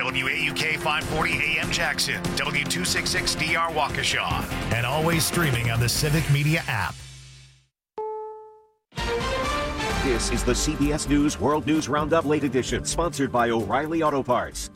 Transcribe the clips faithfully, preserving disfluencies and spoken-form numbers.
W A U K five forty A M Jackson, W two sixty-six D R Waukesha, and always streaming on the Civic Media app. This is the C B S News World News Roundup Late Edition, sponsored by O'Reilly Auto Parts.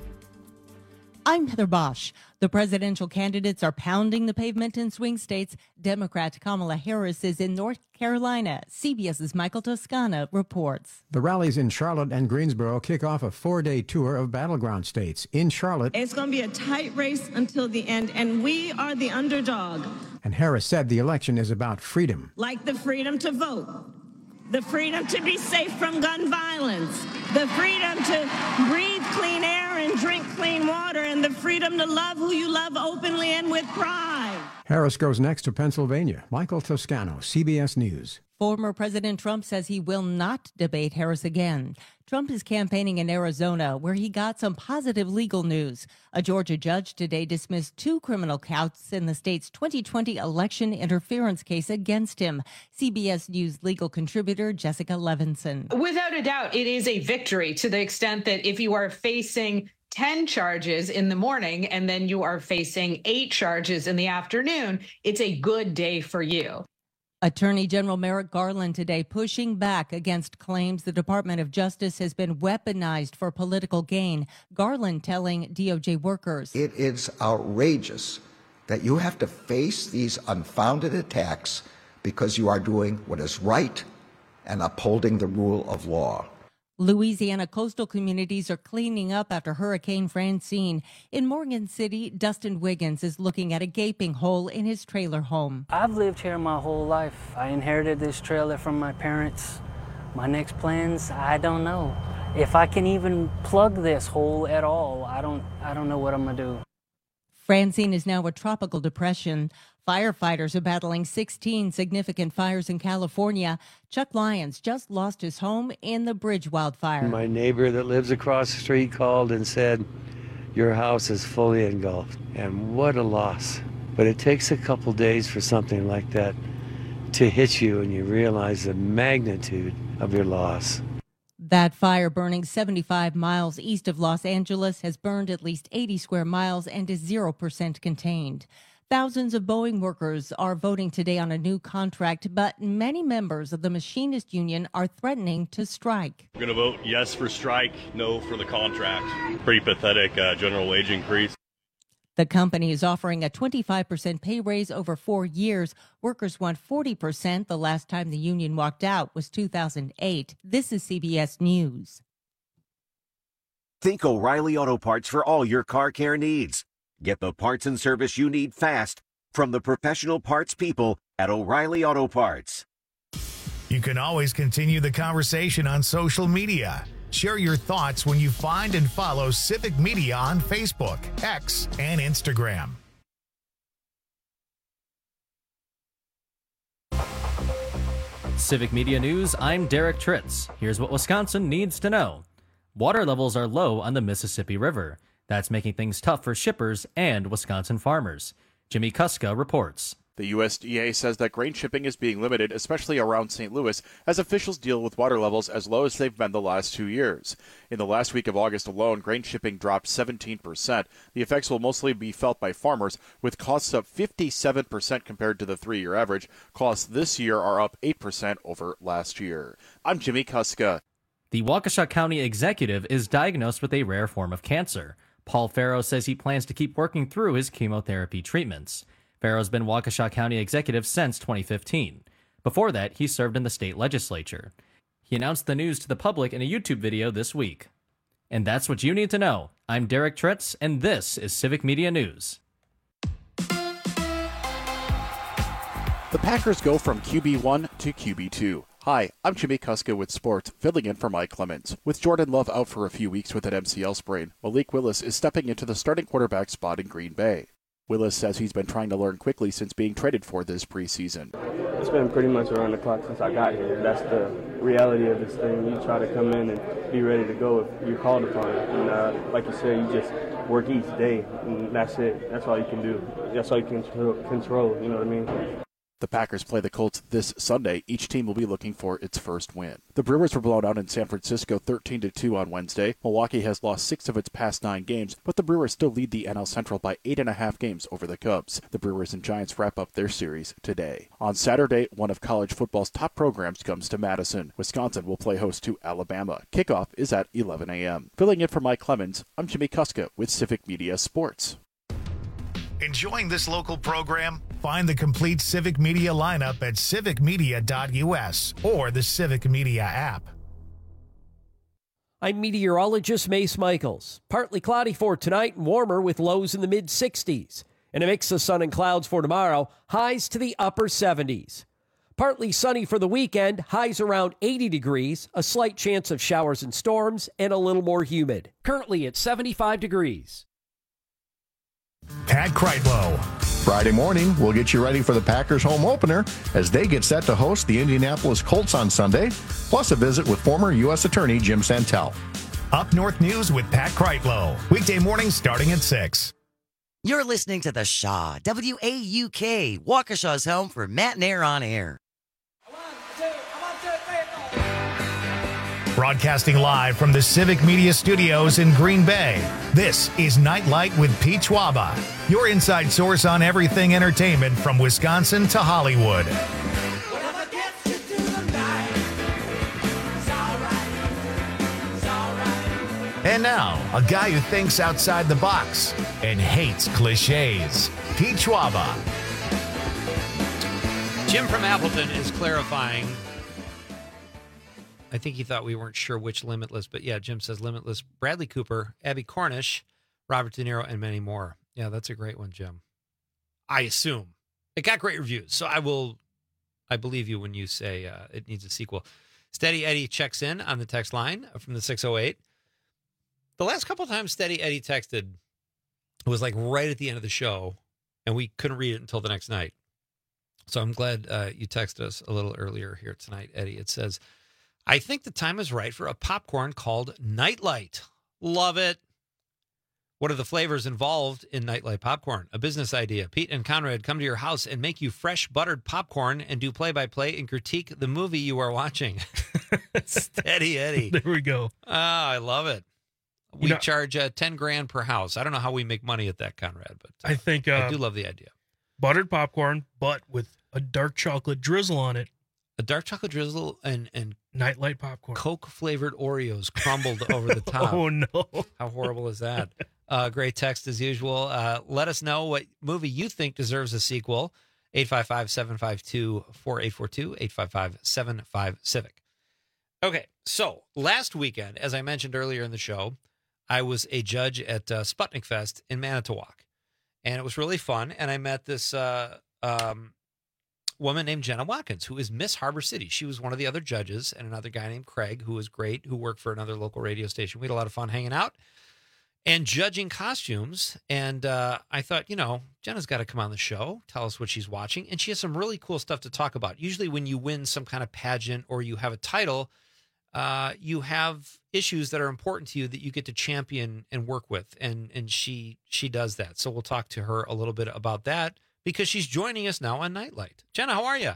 I'm Heather Bosch. The presidential candidates are pounding the pavement in swing states. Democrat Kamala Harris is in North Carolina. CBS's Michael Toscana reports. The rallies in Charlotte and Greensboro kick off a four-day tour of battleground states. In Charlotte, it's going to be a tight race until the end, and we are the underdog. And Harris said the election is about freedom. Like the freedom to vote, the freedom to be safe from gun violence, the freedom to breathe clean air and drink clean water, and the freedom to love who you love openly and with pride. Harris goes next to Pennsylvania. Michael Toscano, C B S News. Former President Trump says he will not debate Harris again. Trump is campaigning in Arizona, where he got some positive legal news. A Georgia judge today dismissed two criminal counts in the state's twenty twenty election interference case against him. C B S News legal contributor Jessica Levinson. Without a doubt, it is a victory to the extent that if you are facing ten charges in the morning and then you are facing eight charges in the afternoon, it's a good day for you. Attorney General Merrick Garland today pushing back against claims the Department of Justice has been weaponized for political gain. Garland telling D O J workers, it is outrageous that you have to face these unfounded attacks because you are doing what is right and upholding the rule of law. Louisiana coastal communities are cleaning up after Hurricane Francine. In Morgan City, Dustin Wiggins is looking at a gaping hole in his trailer home. I've lived here my whole life. I inherited this trailer from my parents. My next plans, I don't know. If I can even plug this hole at all, I don't I don't know what I'm gonna do. Francine is now a tropical depression. Firefighters are battling sixteen significant fires in California. Chuck Lyons just lost his home in the Bridge wildfire. My neighbor that lives across the street called and said, your house is fully engulfed. And what a loss. But it takes a couple days for something like that to hit you and you realize the magnitude of your loss. That fire, burning seventy-five miles east of Los Angeles, has burned at least eighty square miles and is zero percent contained. Thousands of Boeing workers are voting today on a new contract, but many members of the machinist union are threatening to strike. We're going to vote yes for strike, no for the contract. Pretty pathetic uh, general wage increase. The company is offering a twenty-five percent pay raise over four years. Workers want forty percent. The last time the union walked out was two thousand eight. This is C B S News. Think O'Reilly Auto Parts for all your car care needs. Get the parts and service you need fast from the professional parts people at O'Reilly Auto Parts. You can always continue the conversation on social media. Share your thoughts when you find and follow Civic Media on Facebook, X, and Instagram. Civic Media News, I'm Derek Tritz. Here's what Wisconsin needs to know. Water levels are low on the Mississippi River. That's making things tough for shippers and Wisconsin farmers. Jimmy Kuska reports. The U S D A says that grain shipping is being limited, especially around Saint Louis, as officials deal with water levels as low as they've been the last two years. In the last week of August alone, grain shipping dropped seventeen percent. The effects will mostly be felt by farmers, with costs up fifty-seven percent compared to the three-year average. Costs this year are up eight percent over last year. I'm Jimmy Kuska. The Waukesha County executive is diagnosed with a rare form of cancer. Paul Farrow says he plans to keep working through his chemotherapy treatments. Farrow's been Waukesha County executive since twenty fifteen. Before that, he served in the state legislature. He announced the news to the public in a YouTube video this week. And that's what you need to know. I'm Derek Tritz, and this is Civic Media News. The Packers go from Q B one to Q B two. Hi, I'm Jimmy Kuska with sports, filling in for Mike Clemens. With Jordan Love out for a few weeks with an M C L sprain, Malik Willis is stepping into the starting quarterback spot in Green Bay. Willis says he's been trying to learn quickly since being traded for this preseason. It's been pretty much around the clock since I got here. That's the reality of this thing. You try to come in and be ready to go if you're called upon. And uh, like you said, you just work each day, and that's it. That's all you can do. That's all you can control, you know what I mean? The Packers play the Colts this Sunday. Each team will be looking for its first win. The Brewers were blown out in San Francisco thirteen to two on Wednesday. Milwaukee has lost six of its past nine games, but the Brewers still lead the N L Central by eight and a half games over the Cubs. The Brewers and Giants wrap up their series today. On Saturday, one of college football's top programs comes to Madison. Wisconsin will play host to Alabama. Kickoff is at eleven a.m. Filling in for Mike Clemens, I'm Jimmy Kuska with Civic Media Sports. Enjoying this local program? Find the complete Civic Media lineup at civic media dot u s or the Civic Media app. I'm meteorologist Mace Michaels. Partly cloudy for tonight and warmer with lows in the mid sixties. And a mix of sun and clouds for tomorrow, highs to the upper seventies. Partly sunny for the weekend, highs around eighty degrees, a slight chance of showers and storms, and a little more humid. Currently at seventy-five degrees. Pat Kreitlow. Friday morning, we'll get you ready for the Packers home opener as they get set to host the Indianapolis Colts on Sunday, plus a visit with former U S Attorney Jim Santel. Up North News with Pat Kreitlow. Weekday mornings starting at six. You're listening to The Shaw, W A U K, Waukesha's home for Matt and Air on Air. Broadcasting live from the Civic Media Studios in Green Bay, this is Nightlight with Pete Schwaba, your inside source on everything entertainment from Wisconsin to Hollywood. And now, a guy who thinks outside the box and hates cliches, Pete Schwaba. Jim from Appleton is clarifying. I think he thought we weren't sure which Limitless, but yeah, Jim says Limitless, Bradley Cooper, Abby Cornish, Robert De Niro, and many more. Yeah, that's a great one, Jim. I assume. It got great reviews, so I will, I believe you when you say uh, it needs a sequel. Steady Eddie checks in on the text line from the six oh eight. The last couple of times Steady Eddie texted, it was like right at the end of the show, and we couldn't read it until the next night. So I'm glad uh, you texted us a little earlier here tonight, Eddie. It says, I think the time is right for a popcorn called Nightlight. Love it. What are the flavors involved in Nightlight popcorn? A business idea. Pete and Conrad come to your house and make you fresh buttered popcorn and do play-by-play and critique the movie you are watching. Steady Eddie. There we go. Oh, I love it. We You know- charge uh, ten grand per house. I don't know how we make money at that, Conrad, but uh, I think uh, I do love the idea. Buttered popcorn, but with a dark chocolate drizzle on it. A dark chocolate drizzle and and Nightlight popcorn. Coke flavored Oreos crumbled over the top. Oh, no. How horrible is that? Uh, great text as usual. Uh, let us know what movie you think deserves a sequel. eight five five, seven five two, four eight four two, eight five five, seven five, Civic. Okay, so last weekend, as I mentioned earlier in the show, I was a judge at uh, Sputnik Fest in Manitowoc. And it was really fun. And I met this uh, um, woman named Jenna Watkins, who is Miss Harbor City. She was one of the other judges, and another guy named Craig, who was great, who worked for another local radio station. We had a lot of fun hanging out and judging costumes. And uh, I thought, you know, Jenna's got to come on the show, tell us what she's watching. And she has some really cool stuff to talk about. Usually when you win some kind of pageant or you have a title, uh, you have issues that are important to you that you get to champion and work with. And and she she does that. So we'll talk to her a little bit about that because she's joining us now on Nightlight. Jenna, how are you?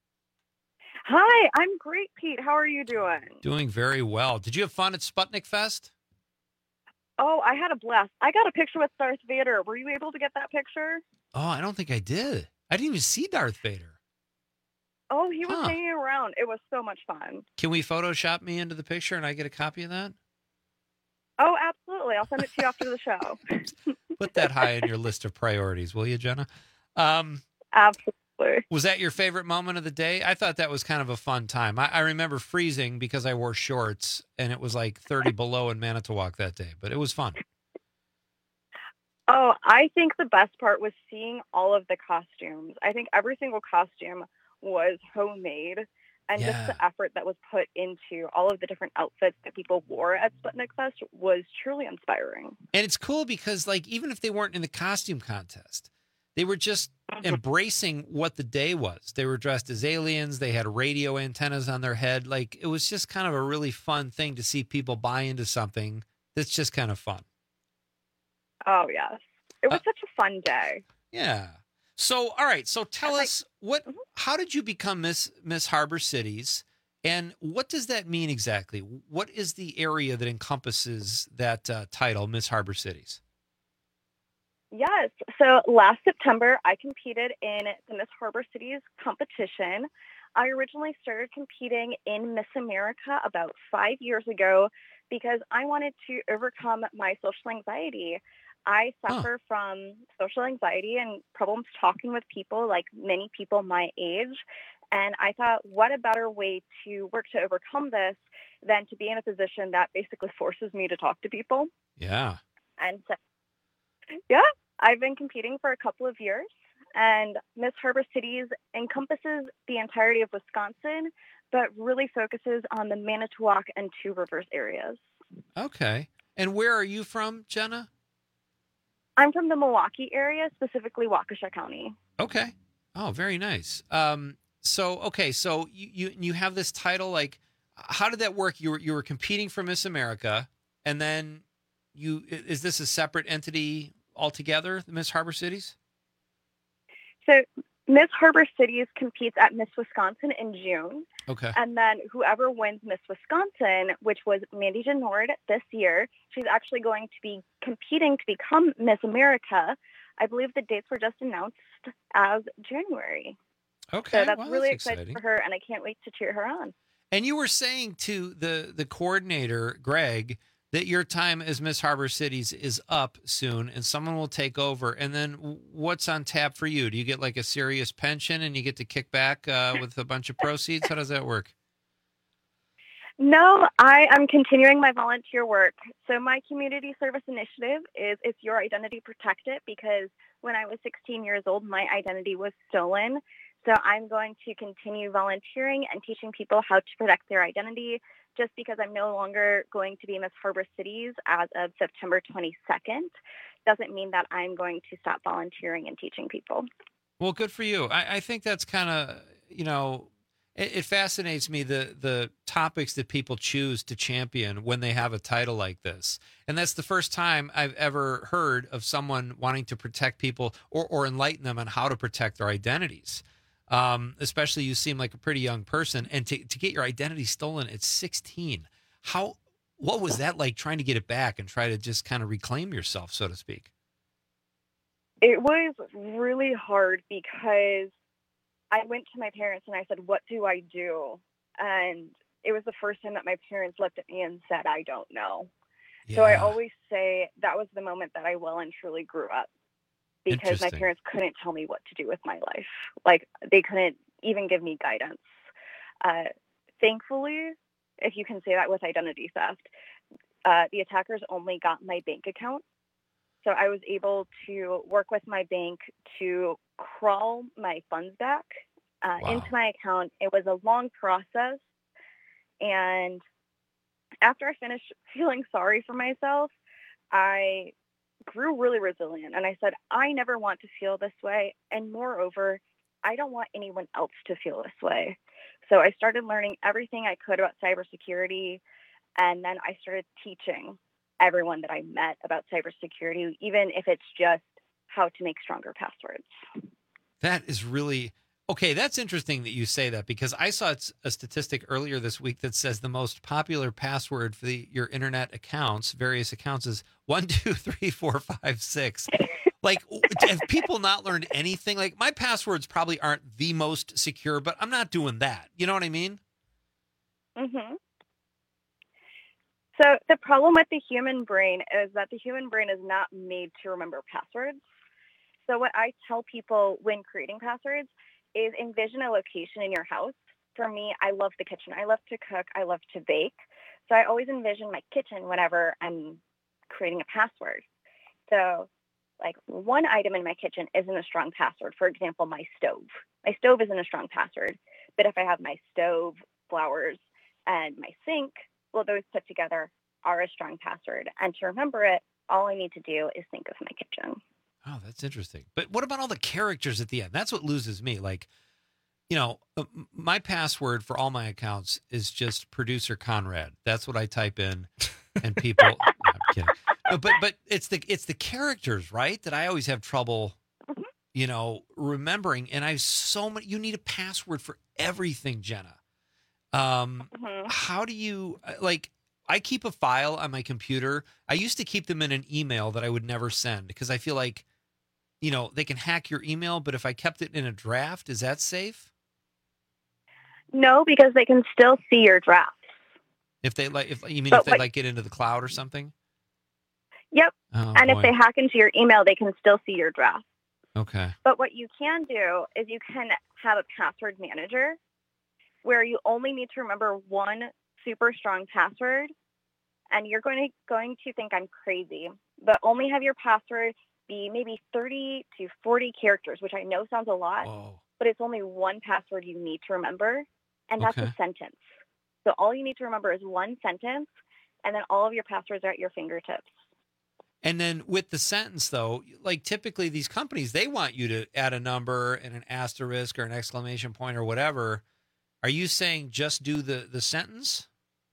Hi, I'm great, Pete. How are you doing? Doing very well. Did you have fun at Sputnik Fest? Oh, I had a blast. I got a picture with Darth Vader. Were you able to get that picture? Oh, I don't think I did. I didn't even see Darth Vader. Oh, he was Huh. hanging around. It was so much fun. Can we Photoshop me into the picture and I get a copy of that? Oh, absolutely. I'll send it to you after the show. Put that high in your list of priorities, will you, Jenna? Um, Absolutely. Was that your favorite moment of the day? I thought that was kind of a fun time. I, I remember freezing because I wore shorts, and it was like thirty below in Manitowoc that day, but it was fun. Oh, I think the best part was seeing all of the costumes. I think every single costume was homemade, and Yeah. just the effort that was put into all of the different outfits that people wore at Sputnik Fest was truly inspiring. And it's cool because, like, even if they weren't in the costume contest, they were just embracing what the day was. They were dressed as aliens. They had radio antennas on their head. Like, it was just kind of a really fun thing to see people buy into something that's just kind of fun. Oh, yes. It was Uh, such a fun day. Yeah. So, all right. So tell us what, how did you become Miss Miss Harbor Cities, and what does that mean exactly? What is the area that encompasses that uh, title, Miss Harbor Cities? Yes. So last September, I competed in the Miss Harbor Cities competition. I originally started competing in Miss America about five years ago because I wanted to overcome my social anxiety. I suffer huh. from social anxiety and problems talking with people, like many people my age. And I thought, what a better way to work to overcome this than to be in a position that basically forces me to talk to people. Yeah. And so, yeah, I've been competing for a couple of years, and Miss Harbor Cities encompasses the entirety of Wisconsin, but really focuses on the Manitowoc and Two Rivers areas. Okay. And where are you from, Jenna? I'm from the Milwaukee area, specifically Waukesha County. Okay. Oh, very nice. Um, so, okay, so you, you you have this title. Like, how did that work? You were you were competing for Miss America, and then you is this a separate entity altogether, the Miss Harbor Cities? So Miss Harbor Cities competes at Miss Wisconsin in June. Okay. And then whoever wins Miss Wisconsin, which was Mandy Genord this year, she's actually going to be competing to become Miss America. I believe the dates were just announced as January. Okay. So that's well, really that's exciting exciting for her, and I can't wait to cheer her on. And you were saying to the, the coordinator, Greg, that your time as Miss Harbor Cities is up soon and someone will take over. And then what's on tap for you? Do you get like a serious pension and you get to kick back uh, with a bunch of proceeds? How does that work? No, I am continuing my volunteer work. So my community service initiative is It's Your Identity Protect It, because when I was sixteen years old, my identity was stolen. So I'm going to continue volunteering and teaching people how to protect their identity. Just because I'm no longer going to be Miss Harbor Cities as of September twenty-second doesn't mean that I'm going to stop volunteering and teaching people. Well, good for you. I, I think that's kind of, you know, it, it fascinates me, the the topics that people choose to champion when they have a title like this. And that's the first time I've ever heard of someone wanting to protect people or, or enlighten them on how to protect their identities. Um, especially you seem like a pretty young person, and to, to get your identity stolen at sixteen, how, what was that like trying to get it back and try to just kind of reclaim yourself, so to speak? It was really hard because I went to my parents and I said, what do I do? And it was the first time that my parents looked at me and said, I don't know. Yeah. So I always say that was the moment that I well and truly grew up. Because my parents couldn't tell me what to do with my life. Like, they couldn't even give me guidance. Uh, thankfully, if you can say that with identity theft, uh, the attackers only got my bank account. So I was able to work with my bank to crawl my funds back uh, wow. into my account. It was a long process. And after I finished feeling sorry for myself, I grew really resilient. And I said, I never want to feel this way. And moreover, I don't want anyone else to feel this way. So I started learning everything I could about cybersecurity. And then I started teaching everyone that I met about cybersecurity, even if it's just how to make stronger passwords. That is really... Okay, that's interesting that you say that, because I saw a statistic earlier this week that says the most popular password for the, your internet accounts, various accounts, is one, two, three, four, five, six. Like, have people not learned anything? Like, my passwords probably aren't the most secure, but I'm not doing that. You know what I mean? Mm-hmm. So the problem with the human brain is that the human brain is not made to remember passwords. So what I tell people when creating passwords is envision a location in your house. For me, I love the kitchen. I love to cook. I love to bake. So I always envision my kitchen whenever I'm creating a password. So like one item in my kitchen isn't a strong password. For example, my stove. My stove isn't a strong password. But if I have my stove, flowers, and my sink, well, those put together are a strong password. And to remember it, all I need to do is think of my kitchen. Oh, that's interesting. But what about all the characters at the end? That's what loses me. Like, you know, my password for all my accounts is just producer Conrad. That's what I type in, and people. No, I'm kidding. No, but but it's the it's the characters, right? That I always have trouble you know, remembering, and I have so many, you need a password for everything, Jenna. Um, mm-hmm. How do you, like, I keep a file on my computer. I used to keep them in an email that I would never send because I feel like, you know, they can hack your email, but if I kept it in a draft, is that safe? No, because they can still see your drafts. If they like, if you mean But if they what- like get into the cloud or something? Yep. Oh, and boy. if they hack into your email, they can still see your draft. Okay. But what you can do is you can have a password manager where you only need to remember one super strong password. And you're going to going to think I'm crazy, but only have your password be maybe thirty to forty characters, which I know sounds a lot, Whoa. but it's only one password you need to remember, and that's Okay. a sentence. So all you need to remember is one sentence, and then all of your passwords are at your fingertips. And then with the sentence, though, like typically these companies, they want you to add a number and an asterisk or an exclamation point or whatever. Are you saying just do the, the sentence?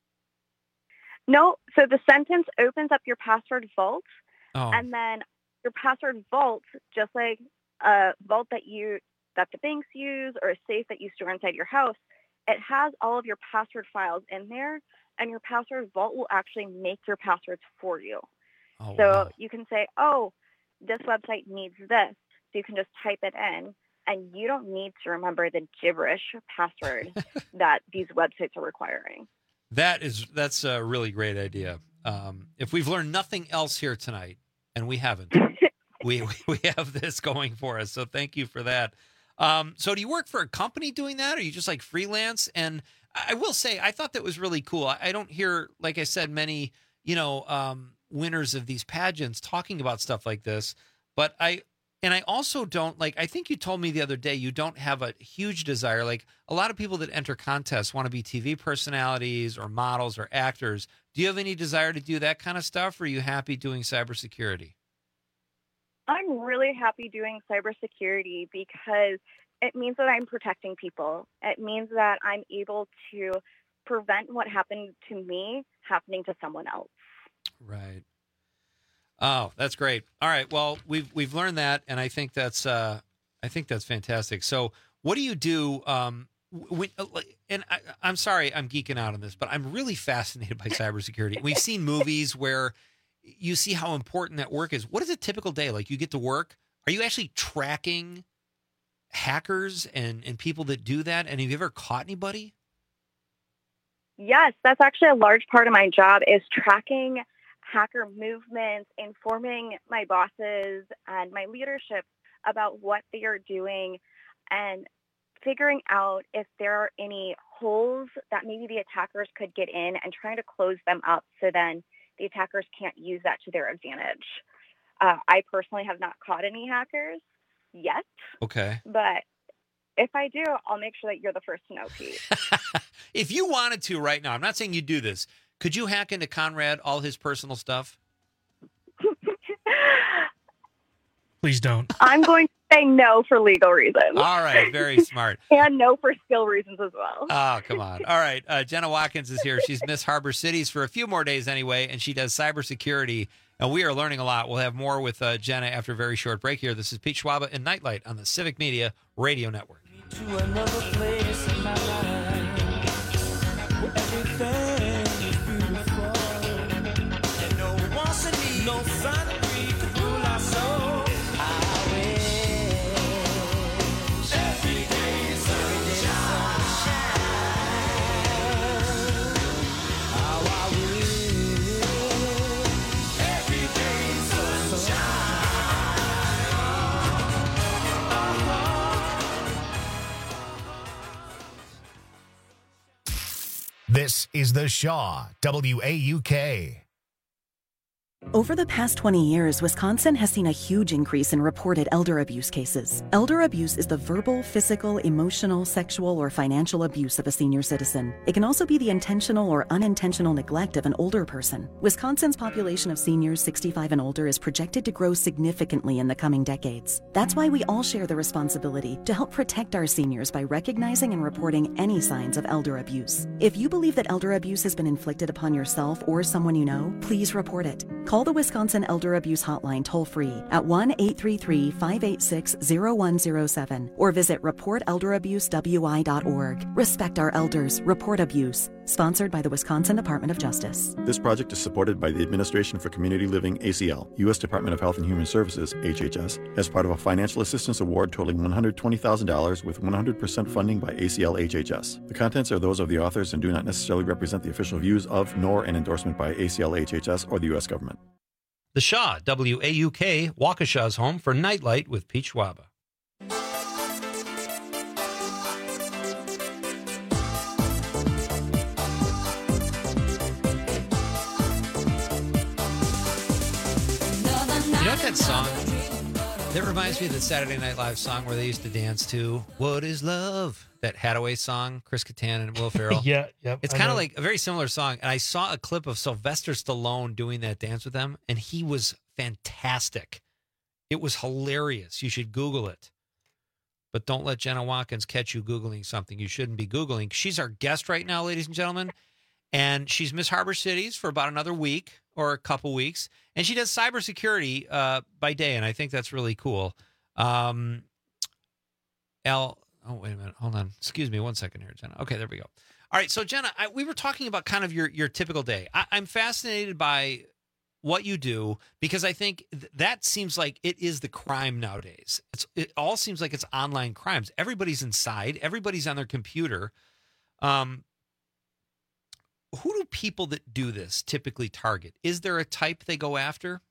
No, so the sentence opens up your password vault, Oh. and then your password vault, just like a vault that you that the banks use or a safe that you store inside your house, it has all of your password files in there, and your password vault will actually make your passwords for you. Oh, so wow. you can say, oh, this website needs this. So you can just type it in, and you don't need to remember the gibberish password that these websites are requiring. That is, that's a really great idea. Um, if we've learned nothing else here tonight, and we haven't, we, we have this going for us. So thank you for that. Um, so do you work for a company doing that, or are you just like freelance? And I will say, I thought that was really cool. I, I don't hear, like I said, many, you know, um, winners of these pageants talking about stuff like this, but I, and I also don't like, I think you told me the other day, you don't have a huge desire. Like a lot of people that enter contests want to be T V personalities or models or actors. Do you have any desire to do that kind of stuff? Or are you happy doing cybersecurity? I'm really happy doing cybersecurity because it means that I'm protecting people. It means that I'm able to prevent what happened to me happening to someone else. Right. Oh, that's great. All right. Well, we've we've learned that, and I think that's uh, I think that's fantastic. So, what do you do? Um, when, and I, I'm sorry, I'm geeking out on this, but I'm really fascinated by cybersecurity. We've seen movies where you see how important that work is. What is a typical day like? You get to work. Are you actually tracking hackers and and people that do that? And have you ever caught anybody? Yes, that's actually a large part of my job is tracking hacker movements, informing my bosses and my leadership about what they are doing, and figuring out if there are any holes that maybe the attackers could get in and trying to close them up so then the attackers can't use that to their advantage. Uh, I personally have not caught any hackers yet. Okay. But if I do, I'll make sure that you're the first to know, Pete. If you wanted to right now, I'm not saying you do this. Could you hack into Conrad, all his personal stuff? Please don't. I'm going to say no for legal reasons. All right. Very smart. And no for skill reasons as well. Oh, come on. All right. Uh, Jenna Watkins is here. She's Miss Harbor Cities for a few more days anyway, and she does cybersecurity. And we are learning a lot. We'll have more with uh, Jenna after a very short break here. This is Pete Schwaba and Nightlight on the Civic Media Radio Network. To another place in my life where everything is beautiful and no one wants to need no sun to rule our soul. I wish every day sunshine. How I wish every day sunshine. This is The Shaw, W A U K. Over the past twenty years, Wisconsin has seen a huge increase in reported elder abuse cases. Elder abuse is the verbal, physical, emotional, sexual, or financial abuse of a senior citizen. It can also be the intentional or unintentional neglect of an older person. Wisconsin's population of seniors sixty-five and older is projected to grow significantly in the coming decades. That's why we all share the responsibility to help protect our seniors by recognizing and reporting any signs of elder abuse. If you believe that elder abuse has been inflicted upon yourself or someone you know, please report it. Call the Wisconsin Elder Abuse Hotline toll-free at one eight three three, five eight six, zero one zero seven or visit report elder abuse w i dot org. Respect our elders. Report abuse. Sponsored by the Wisconsin Department of Justice. This project is supported by the Administration for Community Living, A C L, U S Department of Health and Human Services, H H S, as part of a financial assistance award totaling one hundred twenty thousand dollars with one hundred percent funding by A C L H H S. The contents are those of the authors and do not necessarily represent the official views of, nor an endorsement by A C L H H S or the U S government. The Shaw, W A U K, Waukesha's home for Nightlight with Pete Schwaba. You know what that song? That reminds me of the Saturday Night Live song where they used to dance to What is Love? That Hathaway song, Chris Kattan and Will Ferrell. yeah, yeah. It's kind of like a very similar song. And I saw a clip of Sylvester Stallone doing that dance with them, and he was fantastic. It was hilarious. You should Google it. But don't let Jenna Watkins catch you Googling something you shouldn't be Googling. She's our guest right now, ladies and gentlemen. And she's Miss Harbor Cities for about another week or a couple weeks. And she does cybersecurity uh, by day, and I think that's really cool. Um, Al, oh, wait a minute. Hold on. Excuse me one second here, Jenna. Okay, there we go. All right, so Jenna, I, we were talking about kind of your, your typical day. I, I'm fascinated by what you do because I think th- that seems like it is the crime nowadays. It's, it all seems like it's online crimes. Everybody's inside. Everybody's on their computer. Um, who do people that do this typically target? Is there a type they go after?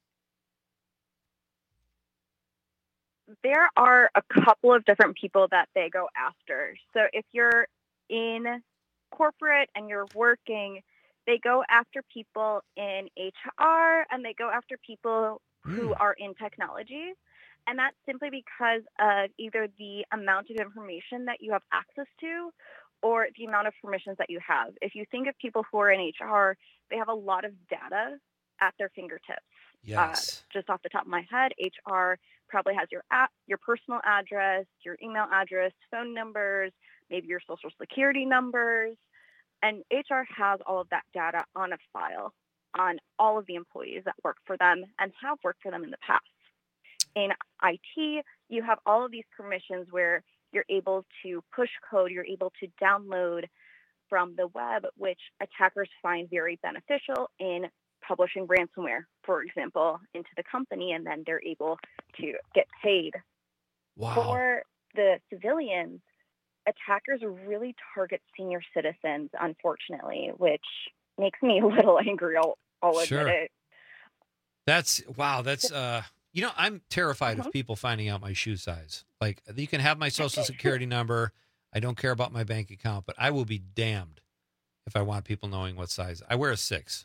There are a couple of different people that they go after. So if you're in corporate and you're working, they go after people in H R and they go after people who are in technology. And that's simply because of either the amount of information that you have access to or the amount of permissions that you have. If you think of people who are in H R, they have a lot of data at their fingertips. Yes. Uh, just off the top of my head, H R probably has your app, your personal address, your email address, phone numbers, maybe your social security numbers. And H R has all of that data on a file on all of the employees that work for them and have worked for them in the past. In I T, you have all of these permissions where you're able to push code, you're able to download from the web, which attackers find very beneficial in publishing ransomware, for example, into the company, and then they're able to get paid. Wow. For the civilians, attackers really target senior citizens, unfortunately, which makes me a little angry. I'll, I'll Sure. admit it. That's wow. That's uh, you know, I'm terrified of people finding out my shoe size. Like, you can have my social security number. I don't care about my bank account, but I will be damned if I want people knowing what size. I wear a six.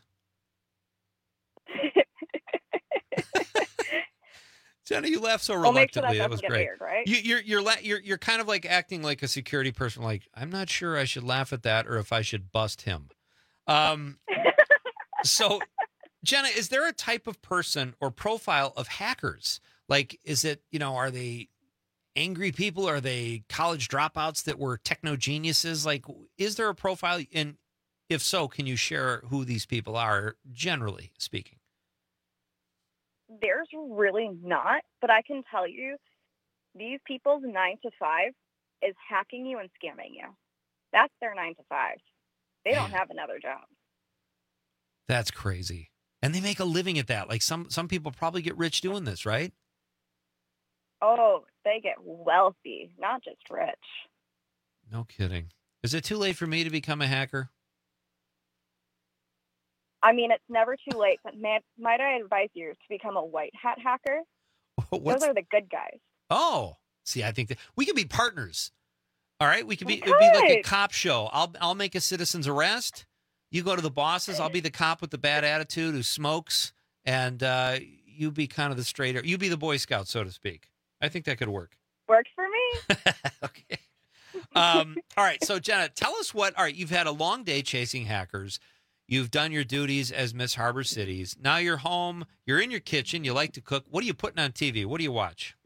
Jenna, you laugh so I'll make sure that reluctantly. That doesn't was get great. aired, right? You, you're you're la- you're you're kind of like acting like a security person. Like, I'm not sure I should laugh at that or if I should bust him. Um, so, Jenna, is there a type of person or profile of hackers? Like, is it, you know, are they angry people? Are they college dropouts that were techno geniuses? Like, is there a profile? And if so, can you share who these people are, generally speaking? There's really not, but I can tell you these people's nine to five is hacking you and scamming you. That's their nine to five. They don't have another job. That's crazy. And they make a living at that. Like some some people probably get rich doing this, right? Oh, they get wealthy, not just rich. No kidding. Is it too late for me to become a hacker? I mean, it's never too late, but man, might I advise you to become a white hat hacker? What's- Those are the good guys. Oh, see, I think that we could be partners. All right, we could be. We It'd be like a could. cop show. I'll I'll make a citizen's arrest. You go to the bosses. I'll be the cop with the bad attitude who smokes, and uh, you be kind of the straighter. You be the Boy Scout, so to speak. I think that could work. Works for me. Okay. Um, all right. So, Jenna, tell us what. All right, you've had a long day chasing hackers. You've done your duties as Miss Harbor Cities. Now you're home. You're in your kitchen. You like to cook. What are you putting on T V? What do you watch?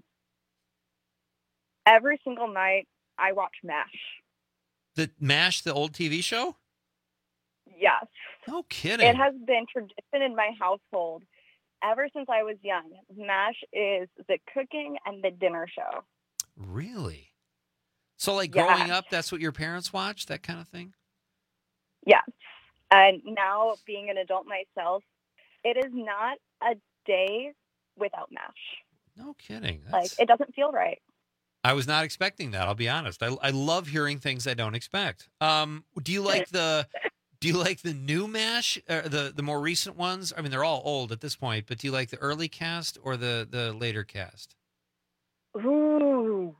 Every single night, I watch MASH. The MASH, the old T V show? Yes. No kidding. It has been tradition in my household ever since I was young, MASH is the cooking and the dinner show. Really? So, like, Yeah. growing up, that's what your parents watched, that kind of thing? Yeah. And now being an adult myself, it is not a day without MASH. No kidding. Like, That's- it doesn't feel right. I was not expecting that. I'll be honest. I, I love hearing things I don't expect. Um, do you like the do you like the new MASH, or the the more recent ones? I mean, they're all old at this point, but do you like the early cast or the the later cast? Ooh.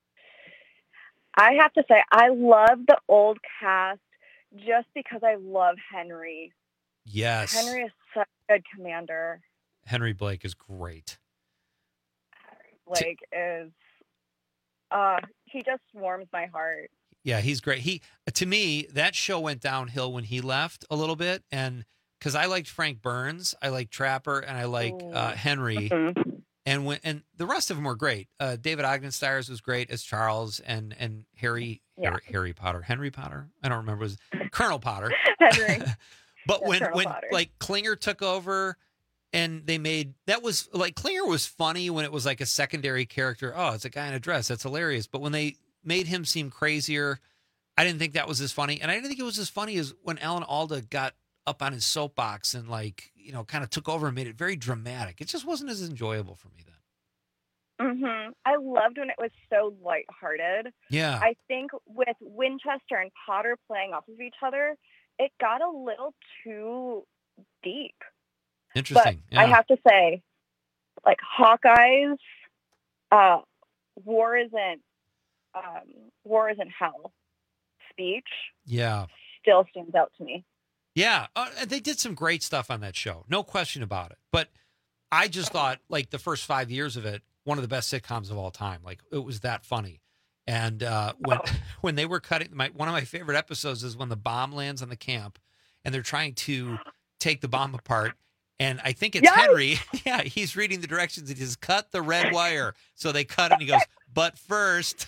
I have to say, I love the old cast just because I love Henry. Yes, Henry is such a good commander. Henry Blake is great. Blake is, uh, he just warms my heart. Yeah, he's great. He to me, that show went downhill when he left a little bit, and because I liked Frank Burns, I like Trapper, and I like uh, Henry, Mm-hmm. and when and the rest of them were great. Uh, David Ogden Stiers was great as Charles, and and Harry Yeah. Harry, Harry Potter, Henry Potter. I don't remember. It was Colonel Potter. Henry. But Yeah, when Colonel when Potter. like Klinger took over. And they made, that was like, Klinger was funny when it was like a secondary character. Oh, it's a guy in a dress. That's hilarious. But when they made him seem crazier, I didn't think that was as funny. And I didn't think it was as funny as when Alan Alda got up on his soapbox and, like, you know, kind of took over and made it very dramatic. It just wasn't as enjoyable for me then. hmm I loved when it was so lighthearted. Yeah. I think with Winchester and Potter playing off of each other, it got a little too deep. Interesting. But I Yeah. have to say, like, Hawkeye's uh, "War Isn't um, War Isn't Hell" speech Yeah. still stands out to me. Yeah, uh, and they did some great stuff on that show. No question about it. But I just thought, like, the first five years of it, one of the best sitcoms of all time. Like, it was that funny. And uh, when when they were cutting, my one of my favorite episodes is when the bomb lands on the camp, and they're trying to take the bomb apart. And I think it's Yes! Henry. Yeah, he's reading the directions. He says, "Cut the red wire." So they cut it, and he goes, "But first."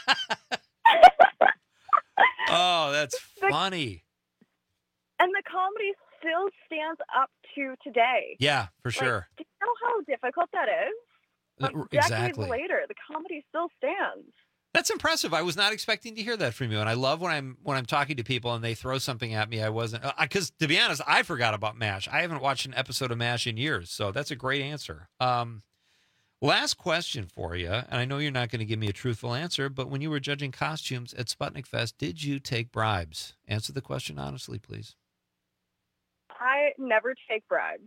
Oh, that's funny. And the comedy still stands up to today. Yeah, for Like, sure. do you know how difficult that is? Like, Uh, decades exactly. later, the comedy still stands. That's impressive. I was not expecting to hear that from you, and I love when I'm when I'm talking to people and they throw something at me. I wasn't because to be honest, I forgot about MASH. I haven't watched an episode of MASH in years, so that's a great answer. Um, last question for you, and I know you're not going to give me a truthful answer, but when you were judging costumes at Sputnik Fest, did you take bribes? Answer the question honestly, please. I never take bribes.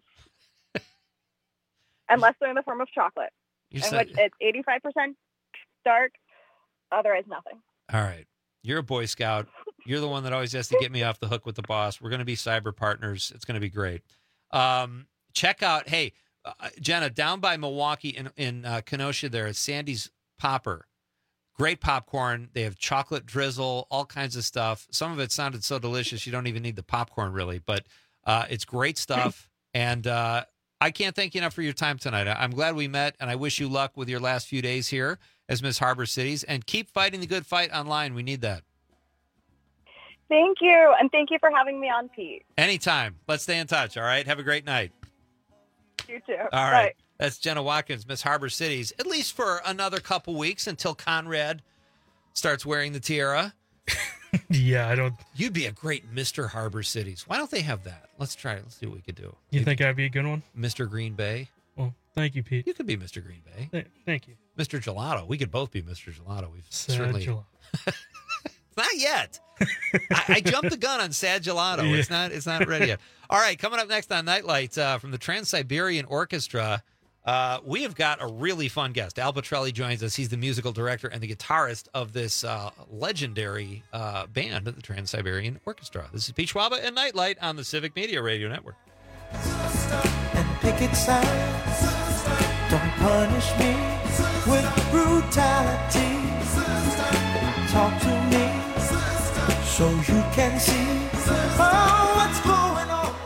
Unless they're in the form of chocolate, You in said- which it's eighty-five percent dark, otherwise nothing. All right. You're a Boy Scout. You're the one that always has to get me off the hook with the boss. We're going to be cyber partners. It's going to be great. Um, check out, hey, uh, Jenna, down by Milwaukee in, in uh, Kenosha there at Sandy's Popper. Great popcorn. They have chocolate drizzle, all kinds of stuff. Some of it sounded so delicious you don't even need the popcorn really, but uh, it's great stuff. And uh, I can't thank you enough for your time tonight. I- I'm glad we met, and I wish you luck with your last few days here as Miss Harbor Cities. And keep fighting the good fight online. We need that. Thank you, and thank you for having me on, Pete. Anytime. Let's stay in touch, all right? Have a great night. You too. All right. That's Jenna Watkins, Miss Harbor Cities, at least for another couple weeks until Conrad starts wearing the tiara. Yeah, I don't. You'd be a great Mister Harbor Cities. Why don't they have that? Let's try it. Let's see what we could do. You think I'd be a good one? Mister Green Bay? Well, thank you, Pete. You could be Mister Green Bay. Th- thank you. Mister Gelato. We could both be Mister Gelato. We've Sad certainly. gelato. Not yet. I, I jumped the gun on Sad Gelato. Yeah. It's not. It's not ready yet. All right, coming up next on Nightlight uh, from the Trans-Siberian Orchestra, uh, we have got a really fun guest. Al Petrelli joins us. He's the musical director and the guitarist of this uh, legendary uh, band, the Trans-Siberian Orchestra. This is Pete Schwaba and Nightlight on the Civic Media Radio Network. And picket signs. Don't punish me with brutality. Talk to me so you can see oh, what's going on.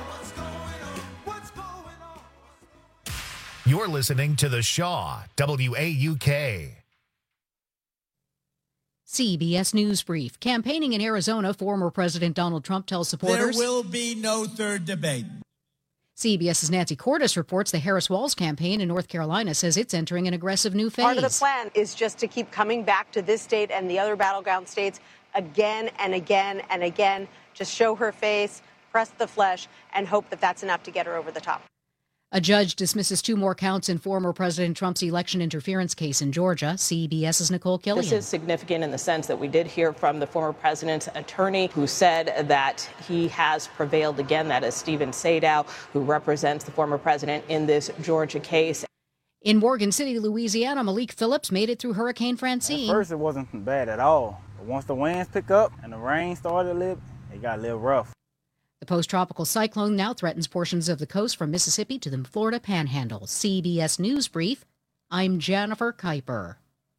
You're listening to The Shaw, W A U K. C B S News Brief. Campaigning in Arizona, former President Donald Trump tells There supporters will be no third debate. CBS's Nancy Cordes reports the Harris Walz campaign in North Carolina says it's entering an aggressive new phase. Part of the plan is just to keep coming back to this state and the other battleground states again and again and again. Just show her face, press the flesh, and hope that that's enough to get her over the top. A judge dismisses two more counts in former President Trump's election interference case in Georgia. CBS's Nicole Killian. This is significant in the sense that we did hear from the former president's attorney who said that he has prevailed again. That is Stephen Sadow, who represents the former president in this Georgia case. In Morgan City, Louisiana, Malik Phillips made it through Hurricane Francine. At first, it wasn't bad at all. But once the winds pick up and the rain started a little, it got a little rough. The post-tropical cyclone now threatens portions of the coast from Mississippi to the Florida Panhandle. C B S News Brief. I'm Jennifer Kuiper.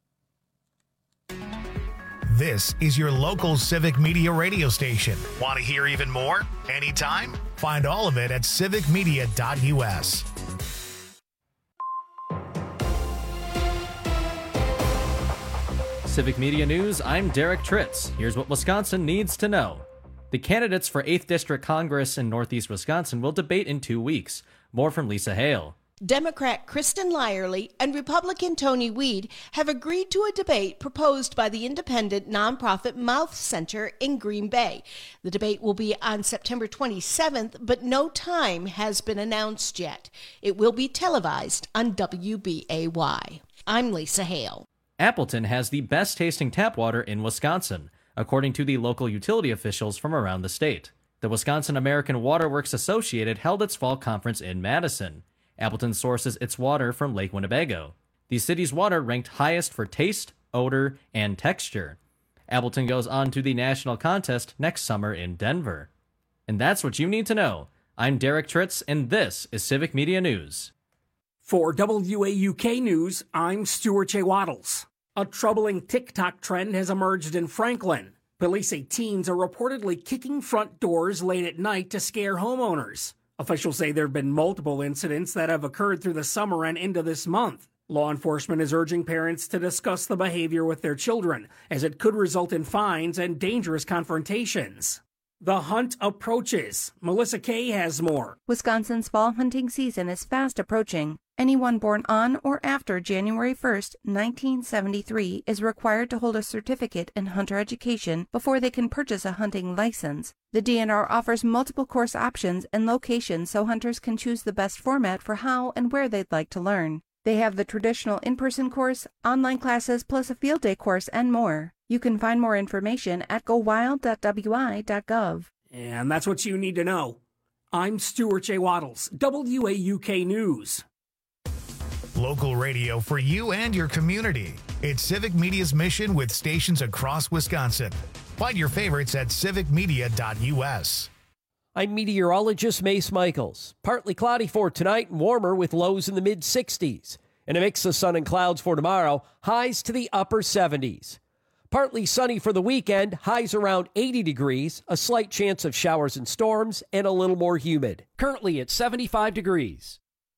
This is your local Civic Media radio station. Want to hear even more? Anytime? Find all of it at civic media dot u s. Civic Media News, I'm Derek Tritz. Here's what Wisconsin needs to know. The candidates for eighth District Congress in Northeast Wisconsin will debate in two weeks. More from Lisa Hale. Democrat Kristen Lyerly and Republican Tony Weed have agreed to a debate proposed by the independent nonprofit Mouth Center in Green Bay. The debate will be on September twenty-seventh, but no time has been announced yet. It will be televised on W B A Y. I'm Lisa Hale. Appleton has the best tasting tap water in Wisconsin, according to the local utility officials from around the state. The Wisconsin American Water Works Associated held its fall conference in Madison. Appleton sources its water from Lake Winnebago. The city's water ranked highest for taste, odor, and texture. Appleton goes on to the national contest next summer in Denver. And that's what you need to know. I'm Derek Tritz, and this is Civic Media News. For W A U K News, I'm Stuart J. Waddles. A troubling TikTok trend has emerged in Franklin. Police say teens are reportedly kicking front doors late at night to scare homeowners. Officials say there have been multiple incidents that have occurred through the summer and into this month. Law enforcement is urging parents to discuss the behavior with their children, as it could result in fines and dangerous confrontations. The hunt approaches. Melissa Kay has more. Wisconsin's fall hunting season is fast approaching. Anyone born on or after January first, nineteen seventy-three is required to hold a certificate in hunter education before they can purchase a hunting license. The D N R offers multiple course options and locations so hunters can choose the best format for how and where they'd like to learn. They have the traditional in-person course, online classes, plus a field day course, and more. You can find more information at go wild dot w i dot gov. And that's what you need to know. I'm Stuart J. Waddles, W A U K News. Local radio for you and your community. It's Civic Media's mission with stations across Wisconsin. Find your favorites at civic media dot u s. I'm meteorologist Mace Michaels. Partly cloudy for tonight and warmer with lows in the mid sixties. And a mix of sun and clouds for tomorrow, highs to the upper seventies. Partly sunny for the weekend, highs around eighty degrees, a slight chance of showers and storms, and a little more humid. Currently at seventy-five degrees.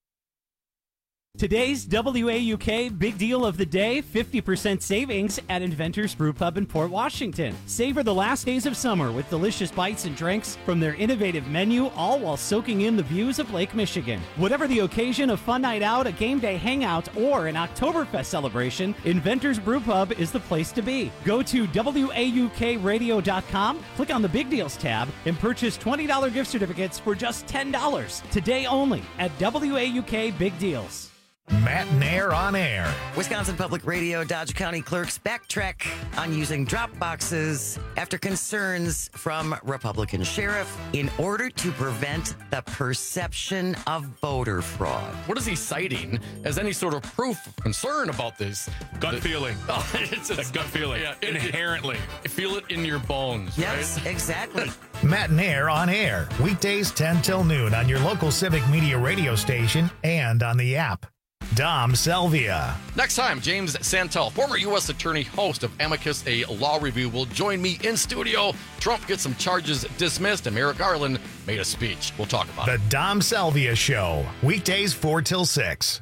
Today's W A U K Big Deal of the Day, fifty percent savings at Inventors Brew Pub in Port Washington. Savor the last days of summer with delicious bites and drinks from their innovative menu, all while soaking in the views of Lake Michigan. Whatever the occasion, a fun night out, a game day hangout, or an Oktoberfest celebration, Inventors Brew Pub is the place to be. Go to W A U K radio dot com, click on the Big Deals tab, and purchase twenty dollars gift certificates for just ten dollars. Today only at W A U K Big Deals. Matt Nair on air. Wisconsin Public Radio Dodge County clerks backtrack on using drop boxes after concerns from Republican sheriff in order to prevent the perception of voter fraud. What is he citing as any sort of proof of concern about this? Gut the, feeling. Oh, it's a gut feeling. Yeah, Inherently. It, feel it in your bones. Yes, right? exactly. Matt Nair on air. Weekdays ten till noon on your local Civic Media radio station and on the app. Dom Selvia. Next time, James Santel, former U S attorney, host of Amicus, a law review, will join me in studio. Trump gets some charges dismissed, and Merrick Garland made a speech. We'll talk about the it. The Dom Selvia Show, weekdays four till six.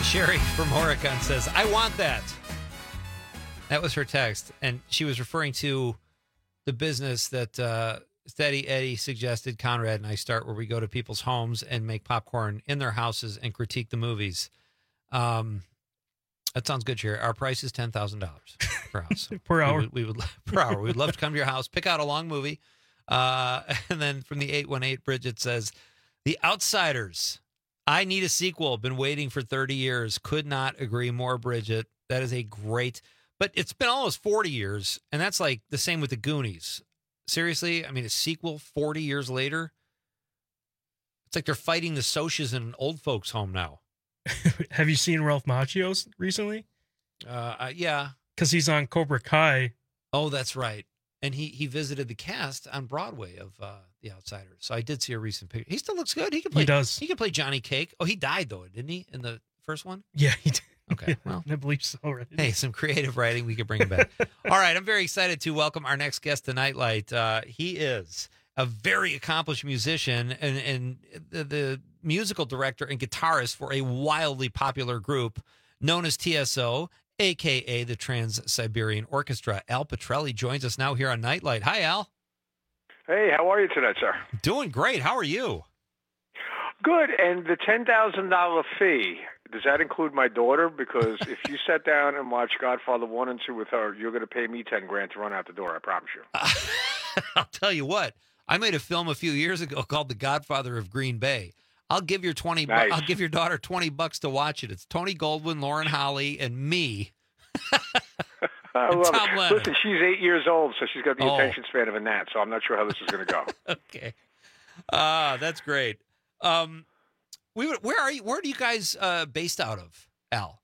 Sherry from Horicon says, I want that. That was her text. And she was referring to the business that uh, Steady Eddie suggested Conrad and I start, where we go to people's homes and make popcorn in their houses and critique the movies. Um, that sounds good, Sherry. Our price is ten thousand dollars per house. per hour. We would, we would, per hour. We would love to come to your house, pick out a long movie. Uh, and then from the eight one eight, Bridget says, The Outsiders. I need a sequel. Been waiting for thirty years. Could not agree more, Bridget. That is a great, but it's been almost forty years. And that's like the same with the Goonies. Seriously? I mean, a sequel forty years later? It's like they're fighting the socias in an old folks' home now. Have you seen Ralph Macchio's recently? Uh, uh, yeah. Because he's on Cobra Kai. Oh, that's right. And he he visited the cast on Broadway of uh, The Outsiders. So I did see a recent picture. He still looks good. He can play. He does. He can play Johnny Cake. Oh, he died though, didn't he? In the first one. Yeah, he did. Okay, well, I believe so. Right? Hey, some creative writing. We could bring him back. All right, I'm very excited to welcome our next guest to Nightlight. Uh, he is a very accomplished musician and and the, the musical director and guitarist for a wildly popular group known as T S O. A K A the Trans-Siberian Orchestra. Al Petrelli joins us now here on Nightlight. Hi, Al. Hey, how are you tonight, sir? Doing great. How are you? Good. And the ten thousand dollars fee, does that include my daughter? Because if you sat down and watched Godfather one and two with her, you're going to pay me ten grand to run out the door, I promise you. Uh, I'll tell you what. I made a film a few years ago called The Godfather of Green Bay. I'll give your twenty. Nice. Bu- I'll give your daughter twenty bucks to watch it. It's Tony Goldwyn, Lauren Holly, and me. I and love Tom it. Lennon. Listen, she's eight years old, so she's got the Oh. attention span of a gnat. So I'm not sure how this is going to go. Okay. Ah, that's great. Um, we would- where are you? Where are you guys uh, based out of, Al?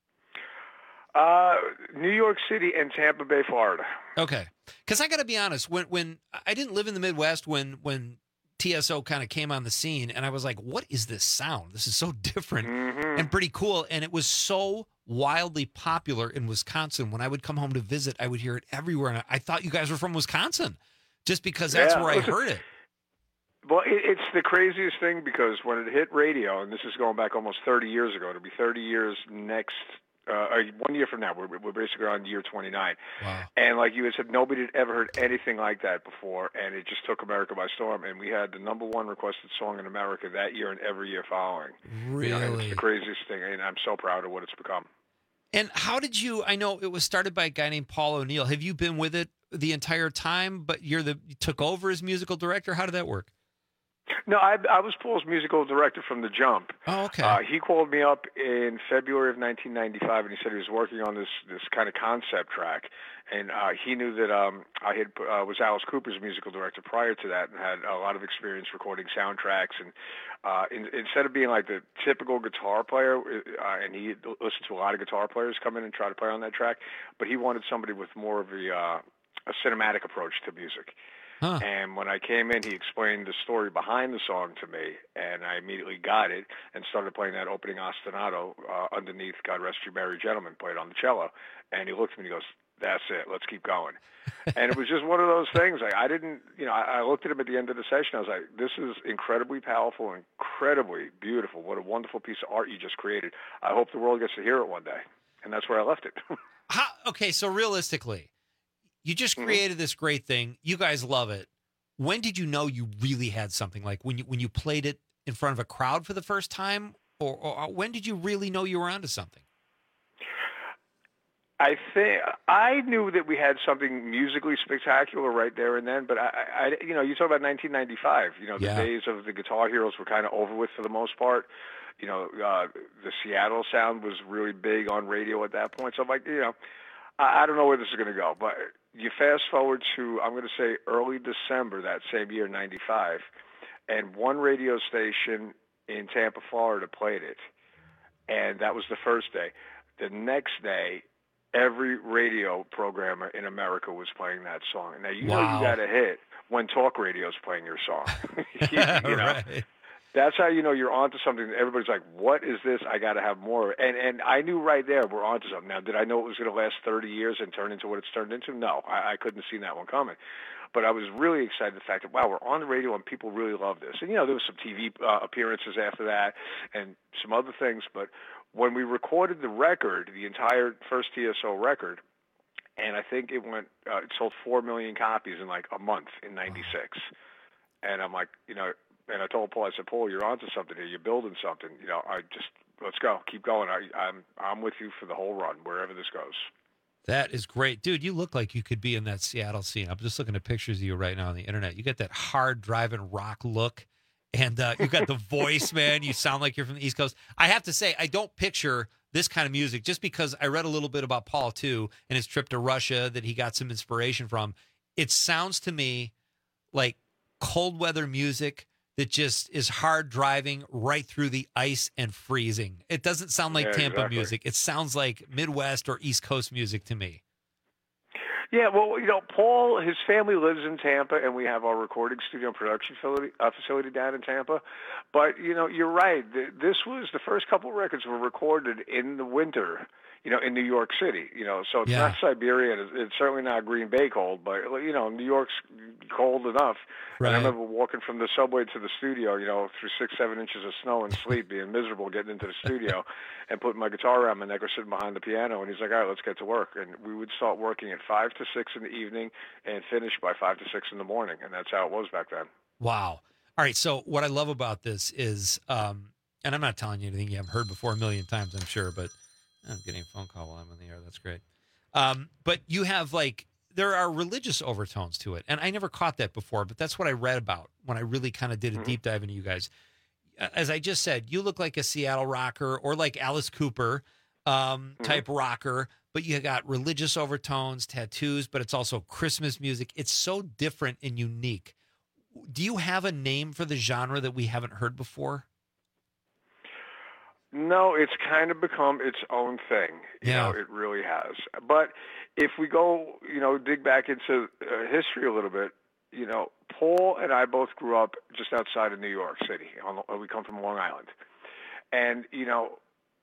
Uh, New York City and Tampa Bay, Florida. Okay, because I got to be honest. When when I didn't live in the Midwest, when when T S O kind of came on the scene, and I was like, "What is this sound? This is so different Mm-hmm. and pretty cool." And it was so wildly popular in Wisconsin. When I would come home to visit, I would hear it everywhere, and I, I thought you guys were from Wisconsin, just because that's Yeah, where listen, I heard it. Well, it, it's the craziest thing because when it hit radio, and this is going back almost thirty years ago, it'll be thirty years next, uh, or one year from now. We're, we're basically on year twenty-nine. Wow. And like you had said, nobody had ever heard anything like that before, and it just took America by storm. And we had the number one requested song in America that year and every year following. You know, and Really? it's the craziest thing, and I'm so proud of what it's become. And how did you? I know it was started by a guy named Paul O'Neill. Have you been with it the entire time? But you're the you took over as musical director. How did that work? No, I, I was Paul's musical director from the jump. Oh, okay. Uh, he called me up in February of nineteen ninety-five, and he said he was working on this this kind of concept track, and uh, he knew that um, I had uh, was Alice Cooper's musical director prior to that, and had a lot of experience recording soundtracks. And uh, in, instead of being like the typical guitar player, uh, and he listened to a lot of guitar players come in and try to play on that track, but he wanted somebody with more of a uh, a cinematic approach to music. Huh. And when I came in, he explained the story behind the song to me, and I immediately got it and started playing that opening ostinato uh, underneath God Rest You Merry Gentlemen, played on the cello. And he looked at me and he goes, "That's it, let's keep going." And it was just one of those things. Like I didn't, you know, I, I looked at him at the end of the session. I was like, "This is incredibly powerful, incredibly beautiful. What a wonderful piece of art you just created. I hope the world gets to hear it one day." And that's where I left it. How, okay, so realistically, you just created this great thing. You guys love it. When did you know you really had something? Like when you when you played it in front of a crowd for the first time, or, or when did you really know you were onto something? I think I knew that we had something musically spectacular right there and then, but I, I you know, you talk about nineteen ninety-five. You know, the Yeah. days of the Guitar Heroes were kind of over with for the most part. You know, uh, the Seattle sound was really big on radio at that point. So I'm like, you know, I, I don't know where this is going to go, but you fast forward to, I'm going to say early December that same year, ninety-five, and one radio station in Tampa, Florida played it, and that was the first day. The next day, every radio programmer in America was playing that song. Now, you know Wow. you got a hit when talk radio's playing your song. you, you know? Right. That's how you know you're onto something. Everybody's like, "What is this? I got to have more." And and I knew right there we're onto something. Now, did I know it was going to last thirty years and turn into what it's turned into? No, I, I couldn't see that one coming. But I was really excited the fact that, wow, we're on the radio and people really love this. And, you know, there was some T V uh, appearances after that and some other things. But when we recorded the record, the entire first T S O record, and I think it went, uh, it sold four million copies in like a month in ninety-six. And I'm like, you know, and I told Paul, I said, Paul, you're onto something here. You're building something. You know, I just, let's go. Keep going. I, I'm, I'm with you for the whole run, wherever this goes. That is great. Dude, you look like you could be in that Seattle scene. I'm just looking at pictures of you right now on the internet. You got that hard driving rock look, and uh, you got the voice, man. You sound like you're from the East Coast. I have to say, I don't picture this kind of music just because I read a little bit about Paul, too, and his trip to Russia that he got some inspiration from. It sounds to me like cold weather music that just is hard driving right through the ice and freezing. It doesn't sound like Yeah, Tampa exactly. music. It sounds like Midwest or East Coast music to me. Yeah, well, you know, Paul, his family lives in Tampa, and we have our recording studio and production facility, uh, facility down in Tampa. But, you know, you're right. Th- This was the first couple of records were recorded in the winter, you know, in New York City. You know, so it's Yeah. not Siberia. It's, it's certainly not Green Bay cold, but, you know, New York's cold enough. And I Right. remember walking from the subway to the studio, you know, through six, seven inches of snow and sleet, being miserable, getting into the studio and putting my guitar around my neck or sitting behind the piano. And he's like, all right, let's get to work. And we would start working at five to six in the evening and finish by five to six in the morning. And that's how it was back then. Wow. All right. So what I love about this is, um, and I'm not telling you anything you haven't heard before a million times, I'm sure, but I'm getting a phone call while I'm on the air. That's great. Um, but you have like, there are religious overtones to it. And I never caught that before, but that's what I read about when I really kind of did a deep dive into you guys. As I just said, you look like a Seattle rocker or like Alice Cooper um, type rocker, but you got religious overtones, tattoos, but it's also Christmas music. It's so different and unique. Do you have a name for the genre that we haven't heard before? No, it's kind of become its own thing. You Yeah. know, it really has. But if we go, you know, dig back into uh, history a little bit, you know, Paul and I both grew up just outside of New York City. On, we come from Long Island. And, you know,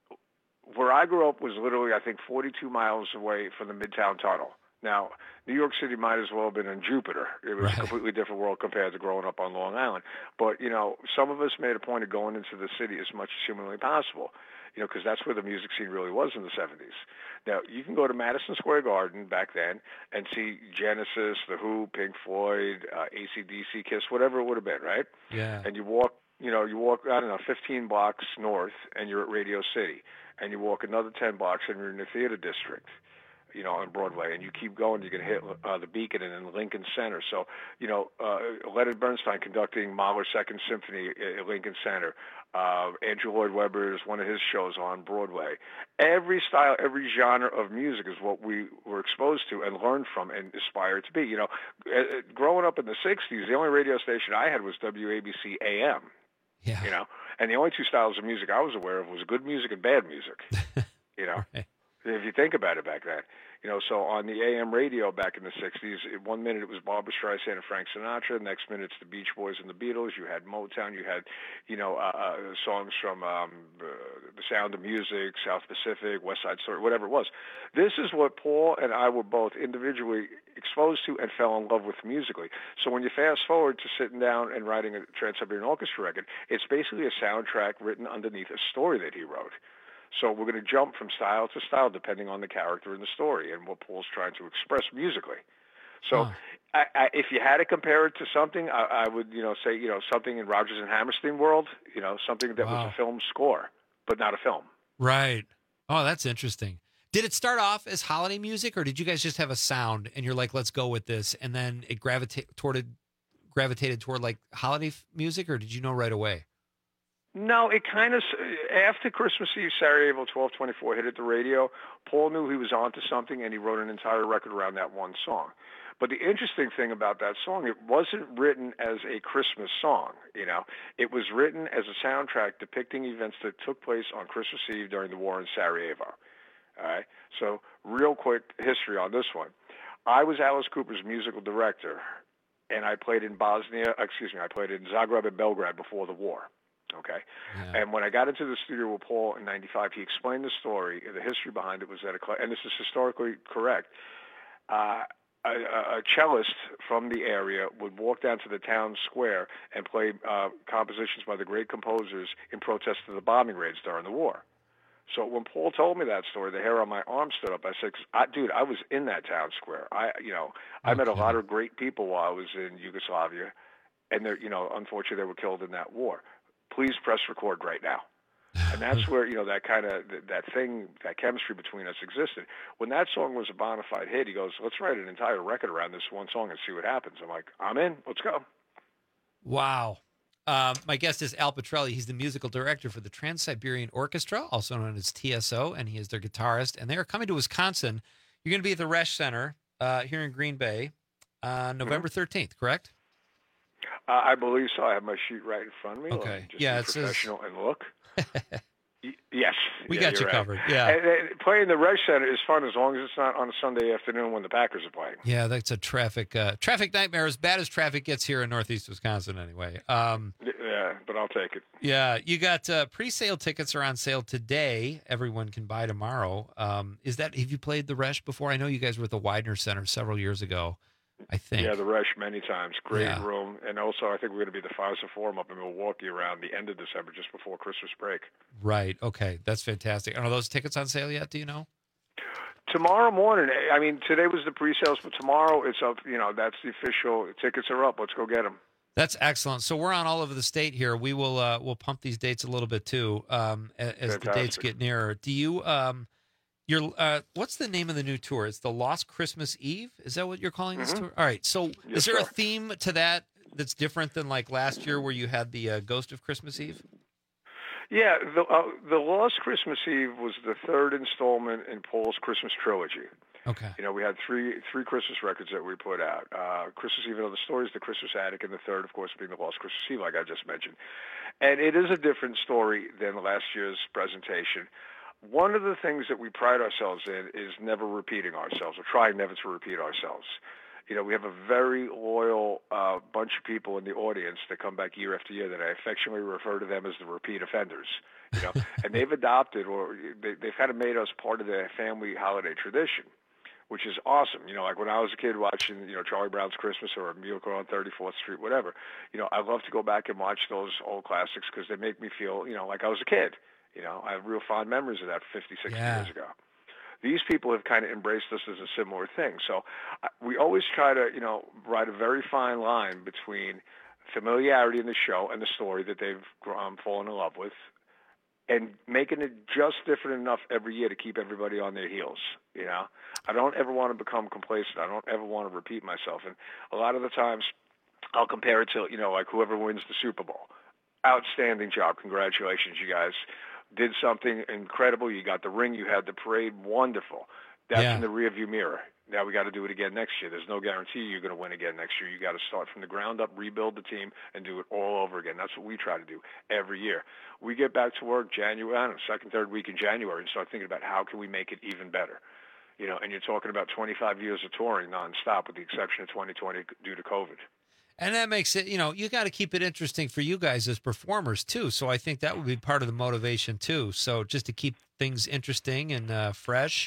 where I grew up was literally, I think, forty-two miles away from the Midtown Tunnel. Now, New York City might as well have been in Jupiter. It was Right. a completely different world compared to growing up on Long Island. But, you know, some of us made a point of going into the city as much as humanly possible, you know, because that's where the music scene really was in the seventies. Now, you can go to Madison Square Garden back then and see Genesis, The Who, Pink Floyd, uh, A C D C, Kiss, whatever it would have been, right? Yeah. And you walk, you know, you walk, I don't know, fifteen blocks north, and you're at Radio City. And you walk another ten blocks, and you're in the theater district, you know, on Broadway. And you keep going, you're going to hit uh, the Beacon and then Lincoln Center. So, you know, uh, Leonard Bernstein conducting Mahler's Second Symphony at Lincoln Center. Uh, Andrew Lloyd Webber is one of his shows on Broadway. Every style, every genre of music is what we were exposed to and learned from and aspired to be. You know, uh, growing up in the sixties, the only radio station I had was W A B C A M. Yeah. You know, and the only two styles of music I was aware of was good music and bad music. You know, Right. if you think about it back then. You know, so on the A M radio back in the sixties, one minute it was Barbra Streisand and Frank Sinatra. The next minute it's the Beach Boys and the Beatles. You had Motown. You had, you know, uh, uh, songs from um, uh, The Sound of Music, South Pacific, West Side Story, whatever it was. This is what Paul and I were both individually exposed to and fell in love with musically. So when you fast forward to sitting down and writing a Trans-Siberian Orchestra record, it's basically a soundtrack written underneath a story that he wrote. So we're going to jump from style to style depending on the character in the story and what Paul's trying to express musically. So I, I, if you had to compare it to something, I, I would, you know, say, you know, something in Rodgers and Hammerstein world, you know, something that Wow. was a film score, but not a film. Right. Oh, that's interesting. Did it start off as holiday music, or did you guys just have a sound and you're like, let's go with this, and then it gravitated toward gravitated toward like holiday f- music, or did you know right away? No, it kind of, after Christmas Eve, Sarajevo twelve twenty-four hit at the radio, Paul knew he was onto something, and he wrote an entire record around that one song. But the interesting thing about that song, it wasn't written as a Christmas song, you know. It was written as a soundtrack depicting events that took place on Christmas Eve during the war in Sarajevo. All right? So real quick history on this one. I was Alice Cooper's musical director, and I played in Bosnia, excuse me, I played in Zagreb and Belgrade before the war. Okay, Yeah. and when I got into the studio with Paul in ninety-five, he explained the story. The history behind it was that, a, cl- and this is historically correct, uh, a, a cellist from the area would walk down to the town square and play uh, compositions by the great composers in protest to the bombing raids during the war. So when Paul told me that story, the hair on my arm stood up. I said, Cause I, dude, I was in that town square. I, you know, I okay. met a lot of great people while I was in Yugoslavia, and they're, you know, unfortunately they were killed in that war. Please press record right now. And that's where, you know, that kind of, that thing, that chemistry between us existed. When that song was a bona fide hit, he goes, let's write an entire record around this one song and see what happens. I'm like, I'm in. Let's go. Wow. Um, my guest is Al Pitrelli. He's the musical director for the Trans-Siberian Orchestra, also known as T S O, and he is their guitarist. And they are coming to Wisconsin. You're going to be at the Resch Center uh, here in Green Bay on November thirteenth, correct? Uh, I believe so. I have my sheet right in front of me. Okay. Just yeah, be it professional says... and look. Yes. We yeah, got you right. covered. Yeah. And, and playing the Resch Center is fun as long as it's not on a Sunday afternoon when the Packers are playing. Yeah, that's a traffic uh, traffic nightmare, as bad as traffic gets here in Northeast Wisconsin anyway. Um, yeah, but I'll take it. Yeah, you got uh, pre-sale tickets are on sale today. Everyone can buy tomorrow. Um, is that, have you played the Resch before? I know you guys were at the Widener Center several years ago, I think. Yeah, the Resch many times. Great yeah. room. And also, I think we're going to be at the Pfizer Forum up in Milwaukee around the end of December, just before Christmas break. Right. Okay. That's fantastic. Are those tickets on sale yet? Do you know? Tomorrow morning. I mean, today was the pre-sales, but tomorrow it's up. You know, that's the official. Tickets are up. Let's go get them. That's excellent. So we're on all over the state here. We will uh, we'll pump these dates a little bit too um, as Fantastic. the dates get nearer. Do you? Um, Your uh, what's the name of the new tour? It's the Lost Christmas Eve. Is that what you're calling this mm-hmm. tour? All right. So, yes, is there sir. a theme to that that's different than like last year, where you had the uh, Ghost of Christmas Eve? Yeah, the uh, the Lost Christmas Eve was the third installment in Paul's Christmas trilogy. Okay. You know, we had three three Christmas records that we put out. Uh, Christmas Eve and Other Stories, The Christmas Attic, and the third, of course, being the Lost Christmas Eve, like I just mentioned. And it is a different story than last year's presentation. One of the things that we pride ourselves in is never repeating ourselves, or trying never to repeat ourselves. You know, we have a very loyal uh, bunch of people in the audience that come back year after year that I affectionately refer to them as the repeat offenders. You know, and they've adopted, or they, they've kind of made us part of their family holiday tradition, which is awesome. You know, like when I was a kid watching, you know, Charlie Brown's Christmas or A Miracle on thirty-fourth Street, whatever. You know, I love to go back and watch those old classics because they make me feel, you know, like I was a kid. You know, I have real fond memories of that fifty, sixty yeah. years ago. These people have kind of embraced us as a similar thing. So uh, we always try to, you know, ride a very fine line between familiarity in the show and the story that they've um, fallen in love with, and making it just different enough every year to keep everybody on their heels. You know, I don't ever want to become complacent. I don't ever want to repeat myself. And a lot of the times I'll compare it to, you know, like whoever wins the Super Bowl. Outstanding job. Congratulations, you guys. Did something incredible. You got the ring. You had the parade. Wonderful. That's yeah. in the rearview mirror. Now we got to do it again next year. There's no guarantee you're going to win again next year. You got to start from the ground up, rebuild the team, and do it all over again. That's what we try to do every year. We get back to work January, I don't know, second, third week in January, and start thinking about how can we make it even better. You know, and you're talking about twenty-five years of touring nonstop, with the exception of twenty twenty due to COVID. And that makes it, you know, you got to keep it interesting for you guys as performers, too. So I think that would be part of the motivation, too. So just to keep things interesting and uh, fresh.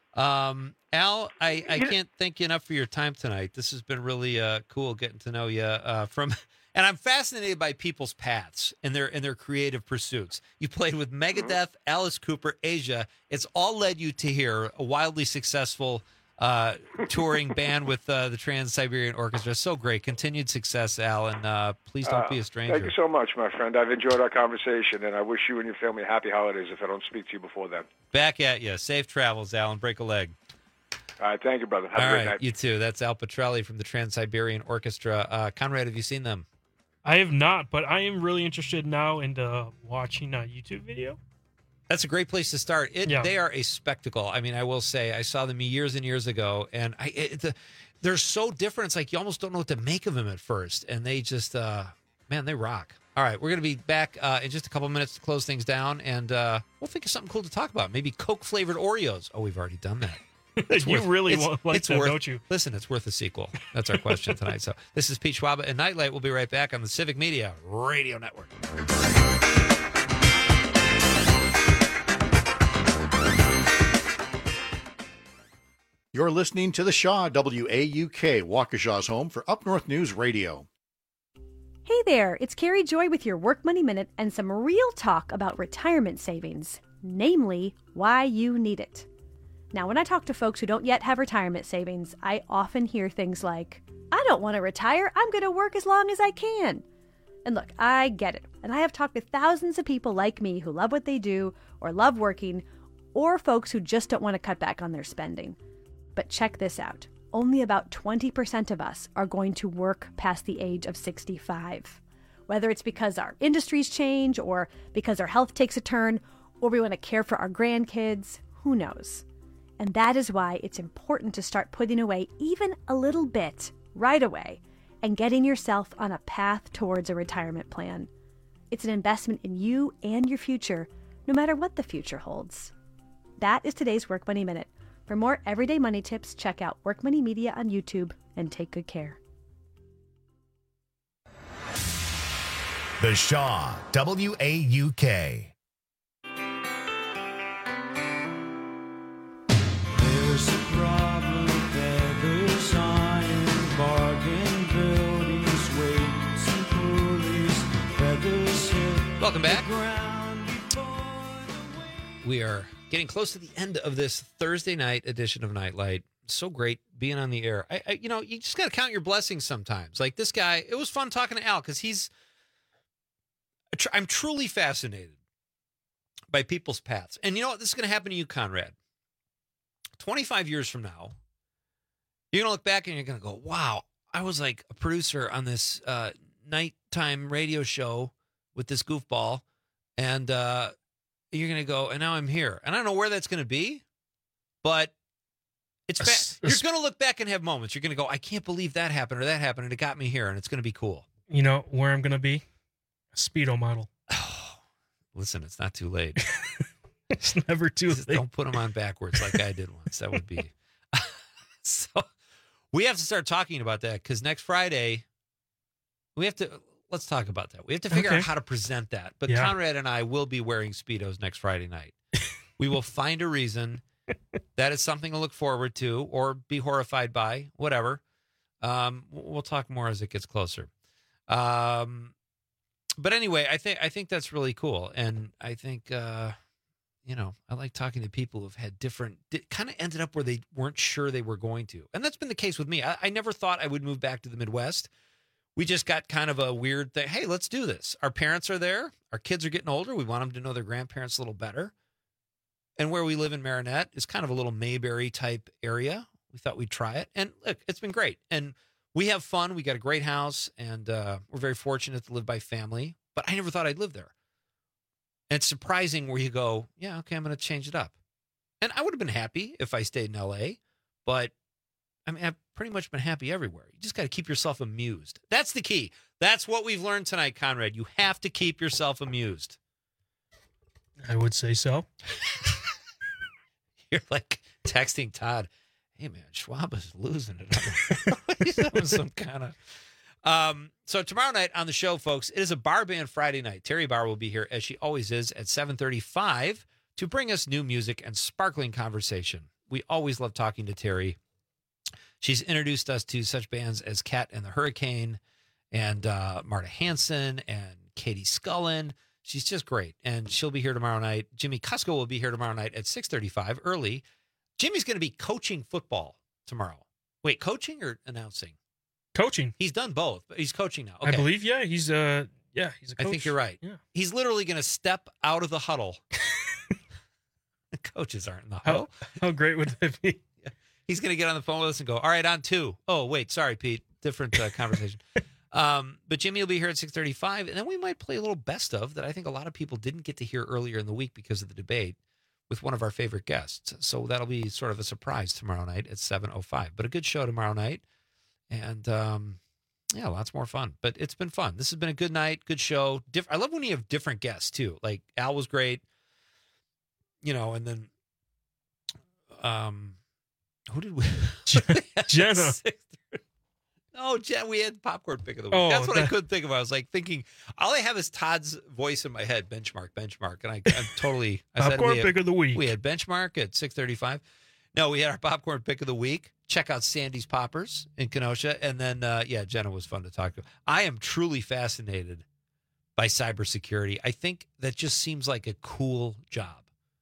Um, Al, I, I can't thank you enough for your time tonight. This has been really uh, cool getting to know you uh, from, and I'm fascinated by people's paths and their and their creative pursuits. You played with Megadeth, Alice Cooper, Asia. It's all led you to here, a wildly successful Uh, touring band with uh, the Trans-Siberian Orchestra. So great. Continued success, Al, and uh, please don't uh, be a stranger. Thank you so much, my friend. I've enjoyed our conversation, and I wish you and your family happy holidays if I don't speak to you before then. Back at you. Safe travels, Al, and break a leg. All right. Thank you, brother. Have All a great right, night. you too. That's Al Pitrelli from the Trans-Siberian Orchestra. Uh, Conrad, have you seen them? I have not, but I am really interested now into watching a YouTube video. That's a great place to start. It, yeah. They are a spectacle. I mean, I will say, I saw them years and years ago, and I it, the, they're so different. It's like you almost don't know what to make of them at first, and they just, uh, man, they rock. All right, we're going to be back uh, in just a couple minutes to close things down, and uh, we'll think of something cool to talk about. Maybe Coke-flavored Oreos. Oh, we've already done that. It's you worth, really it's, want like it's that, worth, don't you? Listen, it's worth a sequel. That's our question tonight. So this is Pete Schwaba and Nightlight. We'll be right back on the Civic Media Radio Network. You're listening to The Shaw, W A U K, Waukesha's home for Up North News Radio. Hey there, it's Carrie Joy with your Work Money Minute and some real talk about retirement savings. namely why you need it. Now, when I talk to folks who don't yet have retirement savings, I often hear things like, I don't want to retire, I'm going to work as long as I can. And look, I get it. And I have talked with thousands of people like me who love what they do or love working, or folks who just don't want to cut back on their spending. But check this out. Only about twenty percent of us are going to work past the age of sixty-five. Whether it's because our industries change, or because our health takes a turn, or we want to care for our grandkids, who knows? And that is why it's important to start putting away even a little bit right away and getting yourself on a path towards a retirement plan. It's an investment in you and your future, no matter what the future holds. That is today's Work Money Minute. For more everyday money tips, check out Work Money Media on YouTube and take good care. The Shaw, W A U K. There's a problem, feathers, iron, bargain buildings, weights and pulleys, feathers hit. Welcome back. We are getting close to the end of this Thursday night edition of Nightlight. So great being on the air. I, I you know, you just got to count your blessings sometimes. Like this guy, it was fun talking to Al because he's, I'm truly fascinated by people's paths. And you know what? This is going to happen to you, Conrad. twenty-five years from now, you're going to look back and you're going to go, wow, I was like a producer on this uh, nighttime radio show with this goofball. And uh, you're going to go, and now I'm here. And I don't know where that's going to be, but it's fa- you're going to look back and have moments. You're going to go, I can't believe that happened or that happened, and it got me here, and it's going to be cool. You know where I'm going to be? A Speedo model. Oh, listen, it's not too late. It's never too Just late. Don't put them on backwards like I did once. That would be. So we have to start talking about that because next Friday, we have to, let's talk about that. We have to figure Okay. out how to present that. But Yeah. Conrad and I will be wearing Speedos next Friday night. We will find a reason. That is something to look forward to or be horrified by, whatever. Um, we'll talk more as it gets closer. Um, but anyway, I think I think that's really cool, and I think uh, you know I like talking to people who've had different, di- kind of ended up where they weren't sure they were going to, and that's been the case with me. I, I never thought I would move back to the Midwest. We just got kind of a weird thing. Hey, let's do this. Our parents are there. Our kids are getting older. We want them to know their grandparents a little better. And where we live in Marinette is kind of a little Mayberry type area. We thought we'd try it. And look, it's been great. And we have fun. We got a great house. And uh, we're very fortunate to live by family. But I never thought I'd live there. And it's surprising where you go, yeah, okay, I'm going to change it up. And I would have been happy if I stayed in L A. But I mean, I've pretty much been happy everywhere. You just got to keep yourself amused. That's the key. That's what we've learned tonight, Conrad. You have to keep yourself amused. I would say so. You're like texting Todd, hey, man, Schwab is losing it. He's doing some kind of... Um, so tomorrow night on the show, folks, it is a bar band Friday night. Terry Barr will be here, as she always is, at seven thirty-five to bring us new music and sparkling conversation. We always love talking to Terry. She's introduced us to such bands as Cat and the Hurricane and uh, Marta Hanson and Katie Scullin. She's just great, and she'll be here tomorrow night. Jimmy Cusco will be here tomorrow night at six thirty-five early. Jimmy's going to be coaching football tomorrow. Wait, coaching or announcing? Coaching. He's done both, but he's coaching now. I Okay. belih yeah, he's uh yeah, he's a coach. I think you're right. Yeah. He's literally going to step out of the huddle. The coaches aren't in the huddle. How, how great would that be? He's going to get on the phone with us and go, all right, on two. Oh, wait, sorry, Pete. Different uh, conversation. Um, but Jimmy will be here at six thirty-five, and then we might play a little best of that I think a lot of people didn't get to hear earlier in the week because of the debate with one of our favorite guests. So that'll be sort of a surprise tomorrow night at seven oh five. But a good show tomorrow night, and um, yeah, lots more fun. But it's been fun. This has been a good night, good show. Diff- I love when you have different guests, too. Like, Al was great, you know, and then um, who did we? Jenna. Oh, Jen, we had popcorn pick of the week. Oh, That's what I that- couldn't think of. I was like thinking, all I have is Todd's voice in my head. Benchmark, benchmark, and I, I'm totally. I said Popcorn we had- pick of the week. We had benchmark at six thirty-five. No, we had our popcorn pick of the week. Check out Sandy's Poppers in Kenosha, and then uh, yeah, Jenna was fun to talk to. I am truly fascinated by cybersecurity. I think that just seems like a cool job.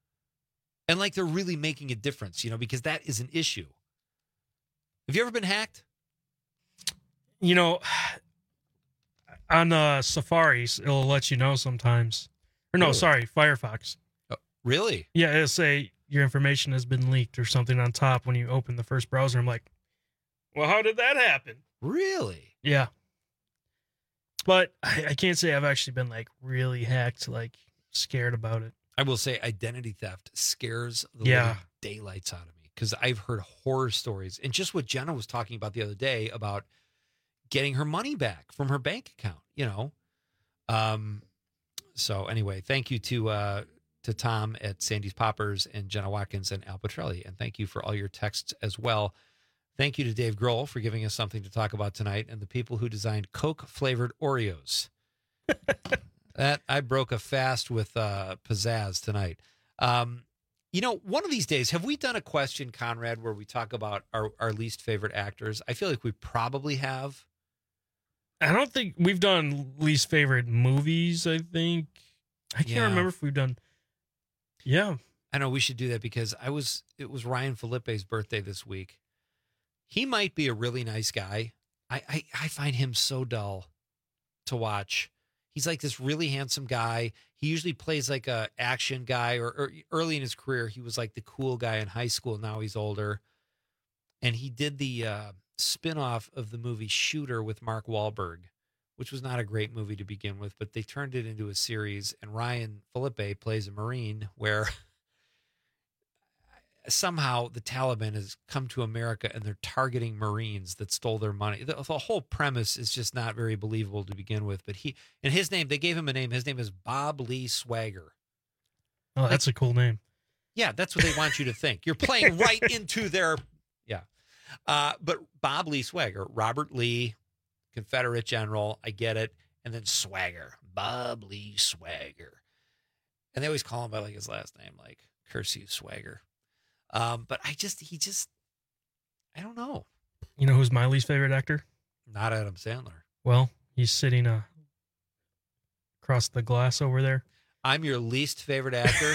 And like they're really making a difference, you know, because that is an issue. Have you ever been hacked? You know, on uh, Safaris, it'll let you know sometimes. Or no, Really? sorry, Firefox. Oh, really? Yeah, it'll say your information has been leaked or something on top when you open the first browser. I'm like, well, how did that happen? Really? Yeah. But I, I can't say I've actually been like really hacked, like scared about it. I will say identity theft scares the Yeah. living daylights out of me because I've heard horror stories. And just what Jenna was talking about the other day about getting her money back from her bank account, you know? Um, so anyway, thank you to uh, to Tom at Sandy's Poppers and Jenna Watkins and Al Petrelli. And thank you for all your texts as well. Thank you to Dave Grohl for giving us something to talk about tonight and the people who designed Coke-flavored Oreos. That I broke a fast with uh, pizzazz tonight. Um, you know, one of these days, have we done a question, Conrad, where we talk about our, our least favorite actors? I feel like we probably have. I don't think we've done least favorite movies, I think. I can't Yeah. remember if we've done. Yeah. I know we should do that because I was it was Ryan Felipe's birthday this week. He might be a really nice guy. I, I, I find him so dull to watch. He's like this really handsome guy. He usually plays like a action guy, or, or early in his career, he was like the cool guy in high school. Now he's older. And he did the uh, spinoff of the movie Shooter with Mark Wahlberg, which was not a great movie to begin with, but they turned it into a series. And Ryan Felipe plays a Marine where somehow the Taliban has come to America and they're targeting Marines that stole their money. The, the whole premise is just not very believable to begin with. But he, and his name, they gave him a name. His name is Bob Lee Swagger. Oh, that's a cool name. Yeah, that's what they want you to think. You're playing right into their, yeah. Uh, but Bob Lee Swagger, Robert Lee, Confederate general, I get it. And then Swagger, Bob Lee Swagger. And they always call him by like his last name, like curse you, Swagger. Um, but I just, he just, I don't know. You know who's my least favorite actor? Not Adam Sandler. Well, he's sitting uh, across the glass over there. I'm your least favorite actor.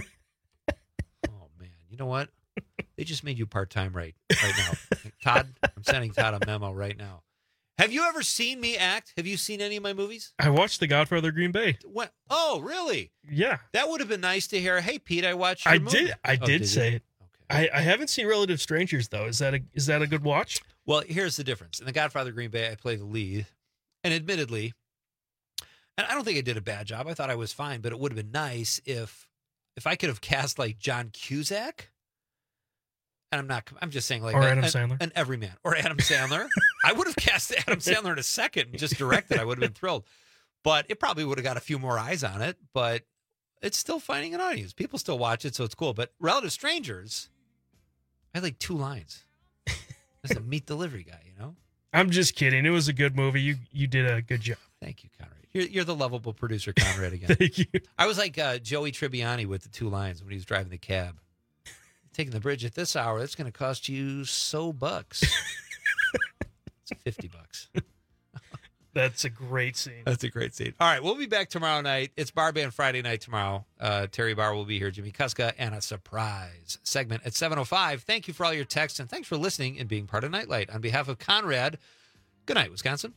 Oh man, you know what? They just made you part-time right right now. Todd, I'm sending Todd a memo right now. Have you ever seen me act? Have you seen any of my movies? I watched The Godfather Green Bay. What? Oh, really? Yeah. That would have been nice to hear. Hey, Pete, I watched your I movie. did. I Oh, did you? say it. I, I haven't seen Relative Strangers though. Is that a is that a good watch? Well, here's the difference. In The Godfather Green Bay, I play the lead. And admittedly, and I don't think I did a bad job. I thought I was fine, but it would have been nice if if I could have cast like John Cusack. And I'm not, I'm just saying like Or a- Adam an, Sandler. an everyman. Or Adam Sandler. I would have cast Adam Sandler in a second and just directed. I would have been thrilled. But it probably would have got a few more eyes on it. But it's still finding an audience. People still watch it, so it's cool. But Relative Strangers, I had like two lines. As a meat delivery guy, you know? I'm just kidding. It was a good movie. You you did a good job. Thank you, Conrad. You're, you're the lovable producer, Conrad, again. Thank you. I was like uh, Joey Tribbiani with the two lines when he was driving the cab. Taking the bridge at this hour, that's going to cost you so bucks. It's fifty bucks. That's a great scene. That's a great scene. All right, we'll be back tomorrow night. It's Bar Band Friday night tomorrow. Uh, Terry Barr will be here, Jimmy Kuska, and a surprise segment at seven oh five. Thank you for all your texts, and thanks for listening and being part of Nightlight. On behalf of Conrad, good night, Wisconsin.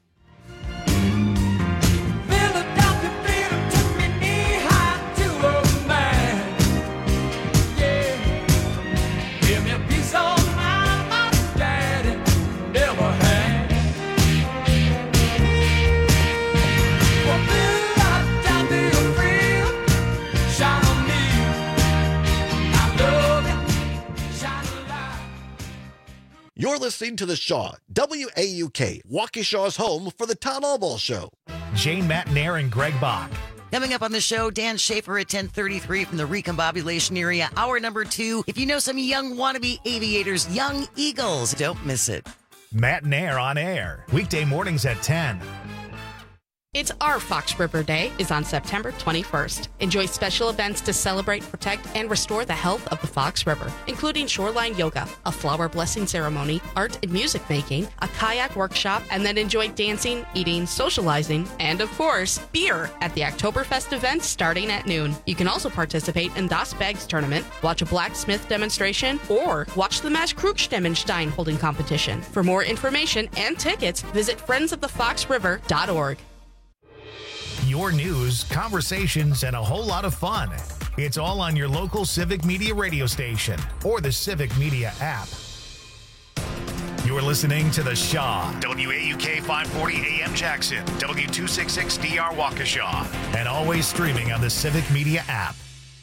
You're listening to The Shaw, W A U K, Waukesha's home for the Town Hall Ball Show. Jane Matnair and Greg Bach. Coming up on the show, Dan Schaefer at ten thirty-three from the Recombobulation area. Hour number two. If you know some young wannabe aviators, Young Eagles, don't miss it. Matnair on air. Weekday mornings at ten. It's our Fox River Day is on September twenty-first. Enjoy special events to celebrate, protect, and restore the health of the Fox River, including shoreline yoga, a flower blessing ceremony, art and music making, a kayak workshop, and then enjoy dancing, eating, socializing, and of course, beer at the Oktoberfest event starting at noon. You can also participate in Das Bags tournament, watch a blacksmith demonstration, or watch the Mash Krugstemenstein holding competition. For more information and tickets, visit friends of the fox river dot org. Your news, conversations, and a whole lot of fun. It's all on your local Civic Media radio station or the Civic Media app. You're listening to The Shaw, W A U K five forty A M Jackson, W two sixty-six D R Waukesha, and always streaming on the Civic Media app.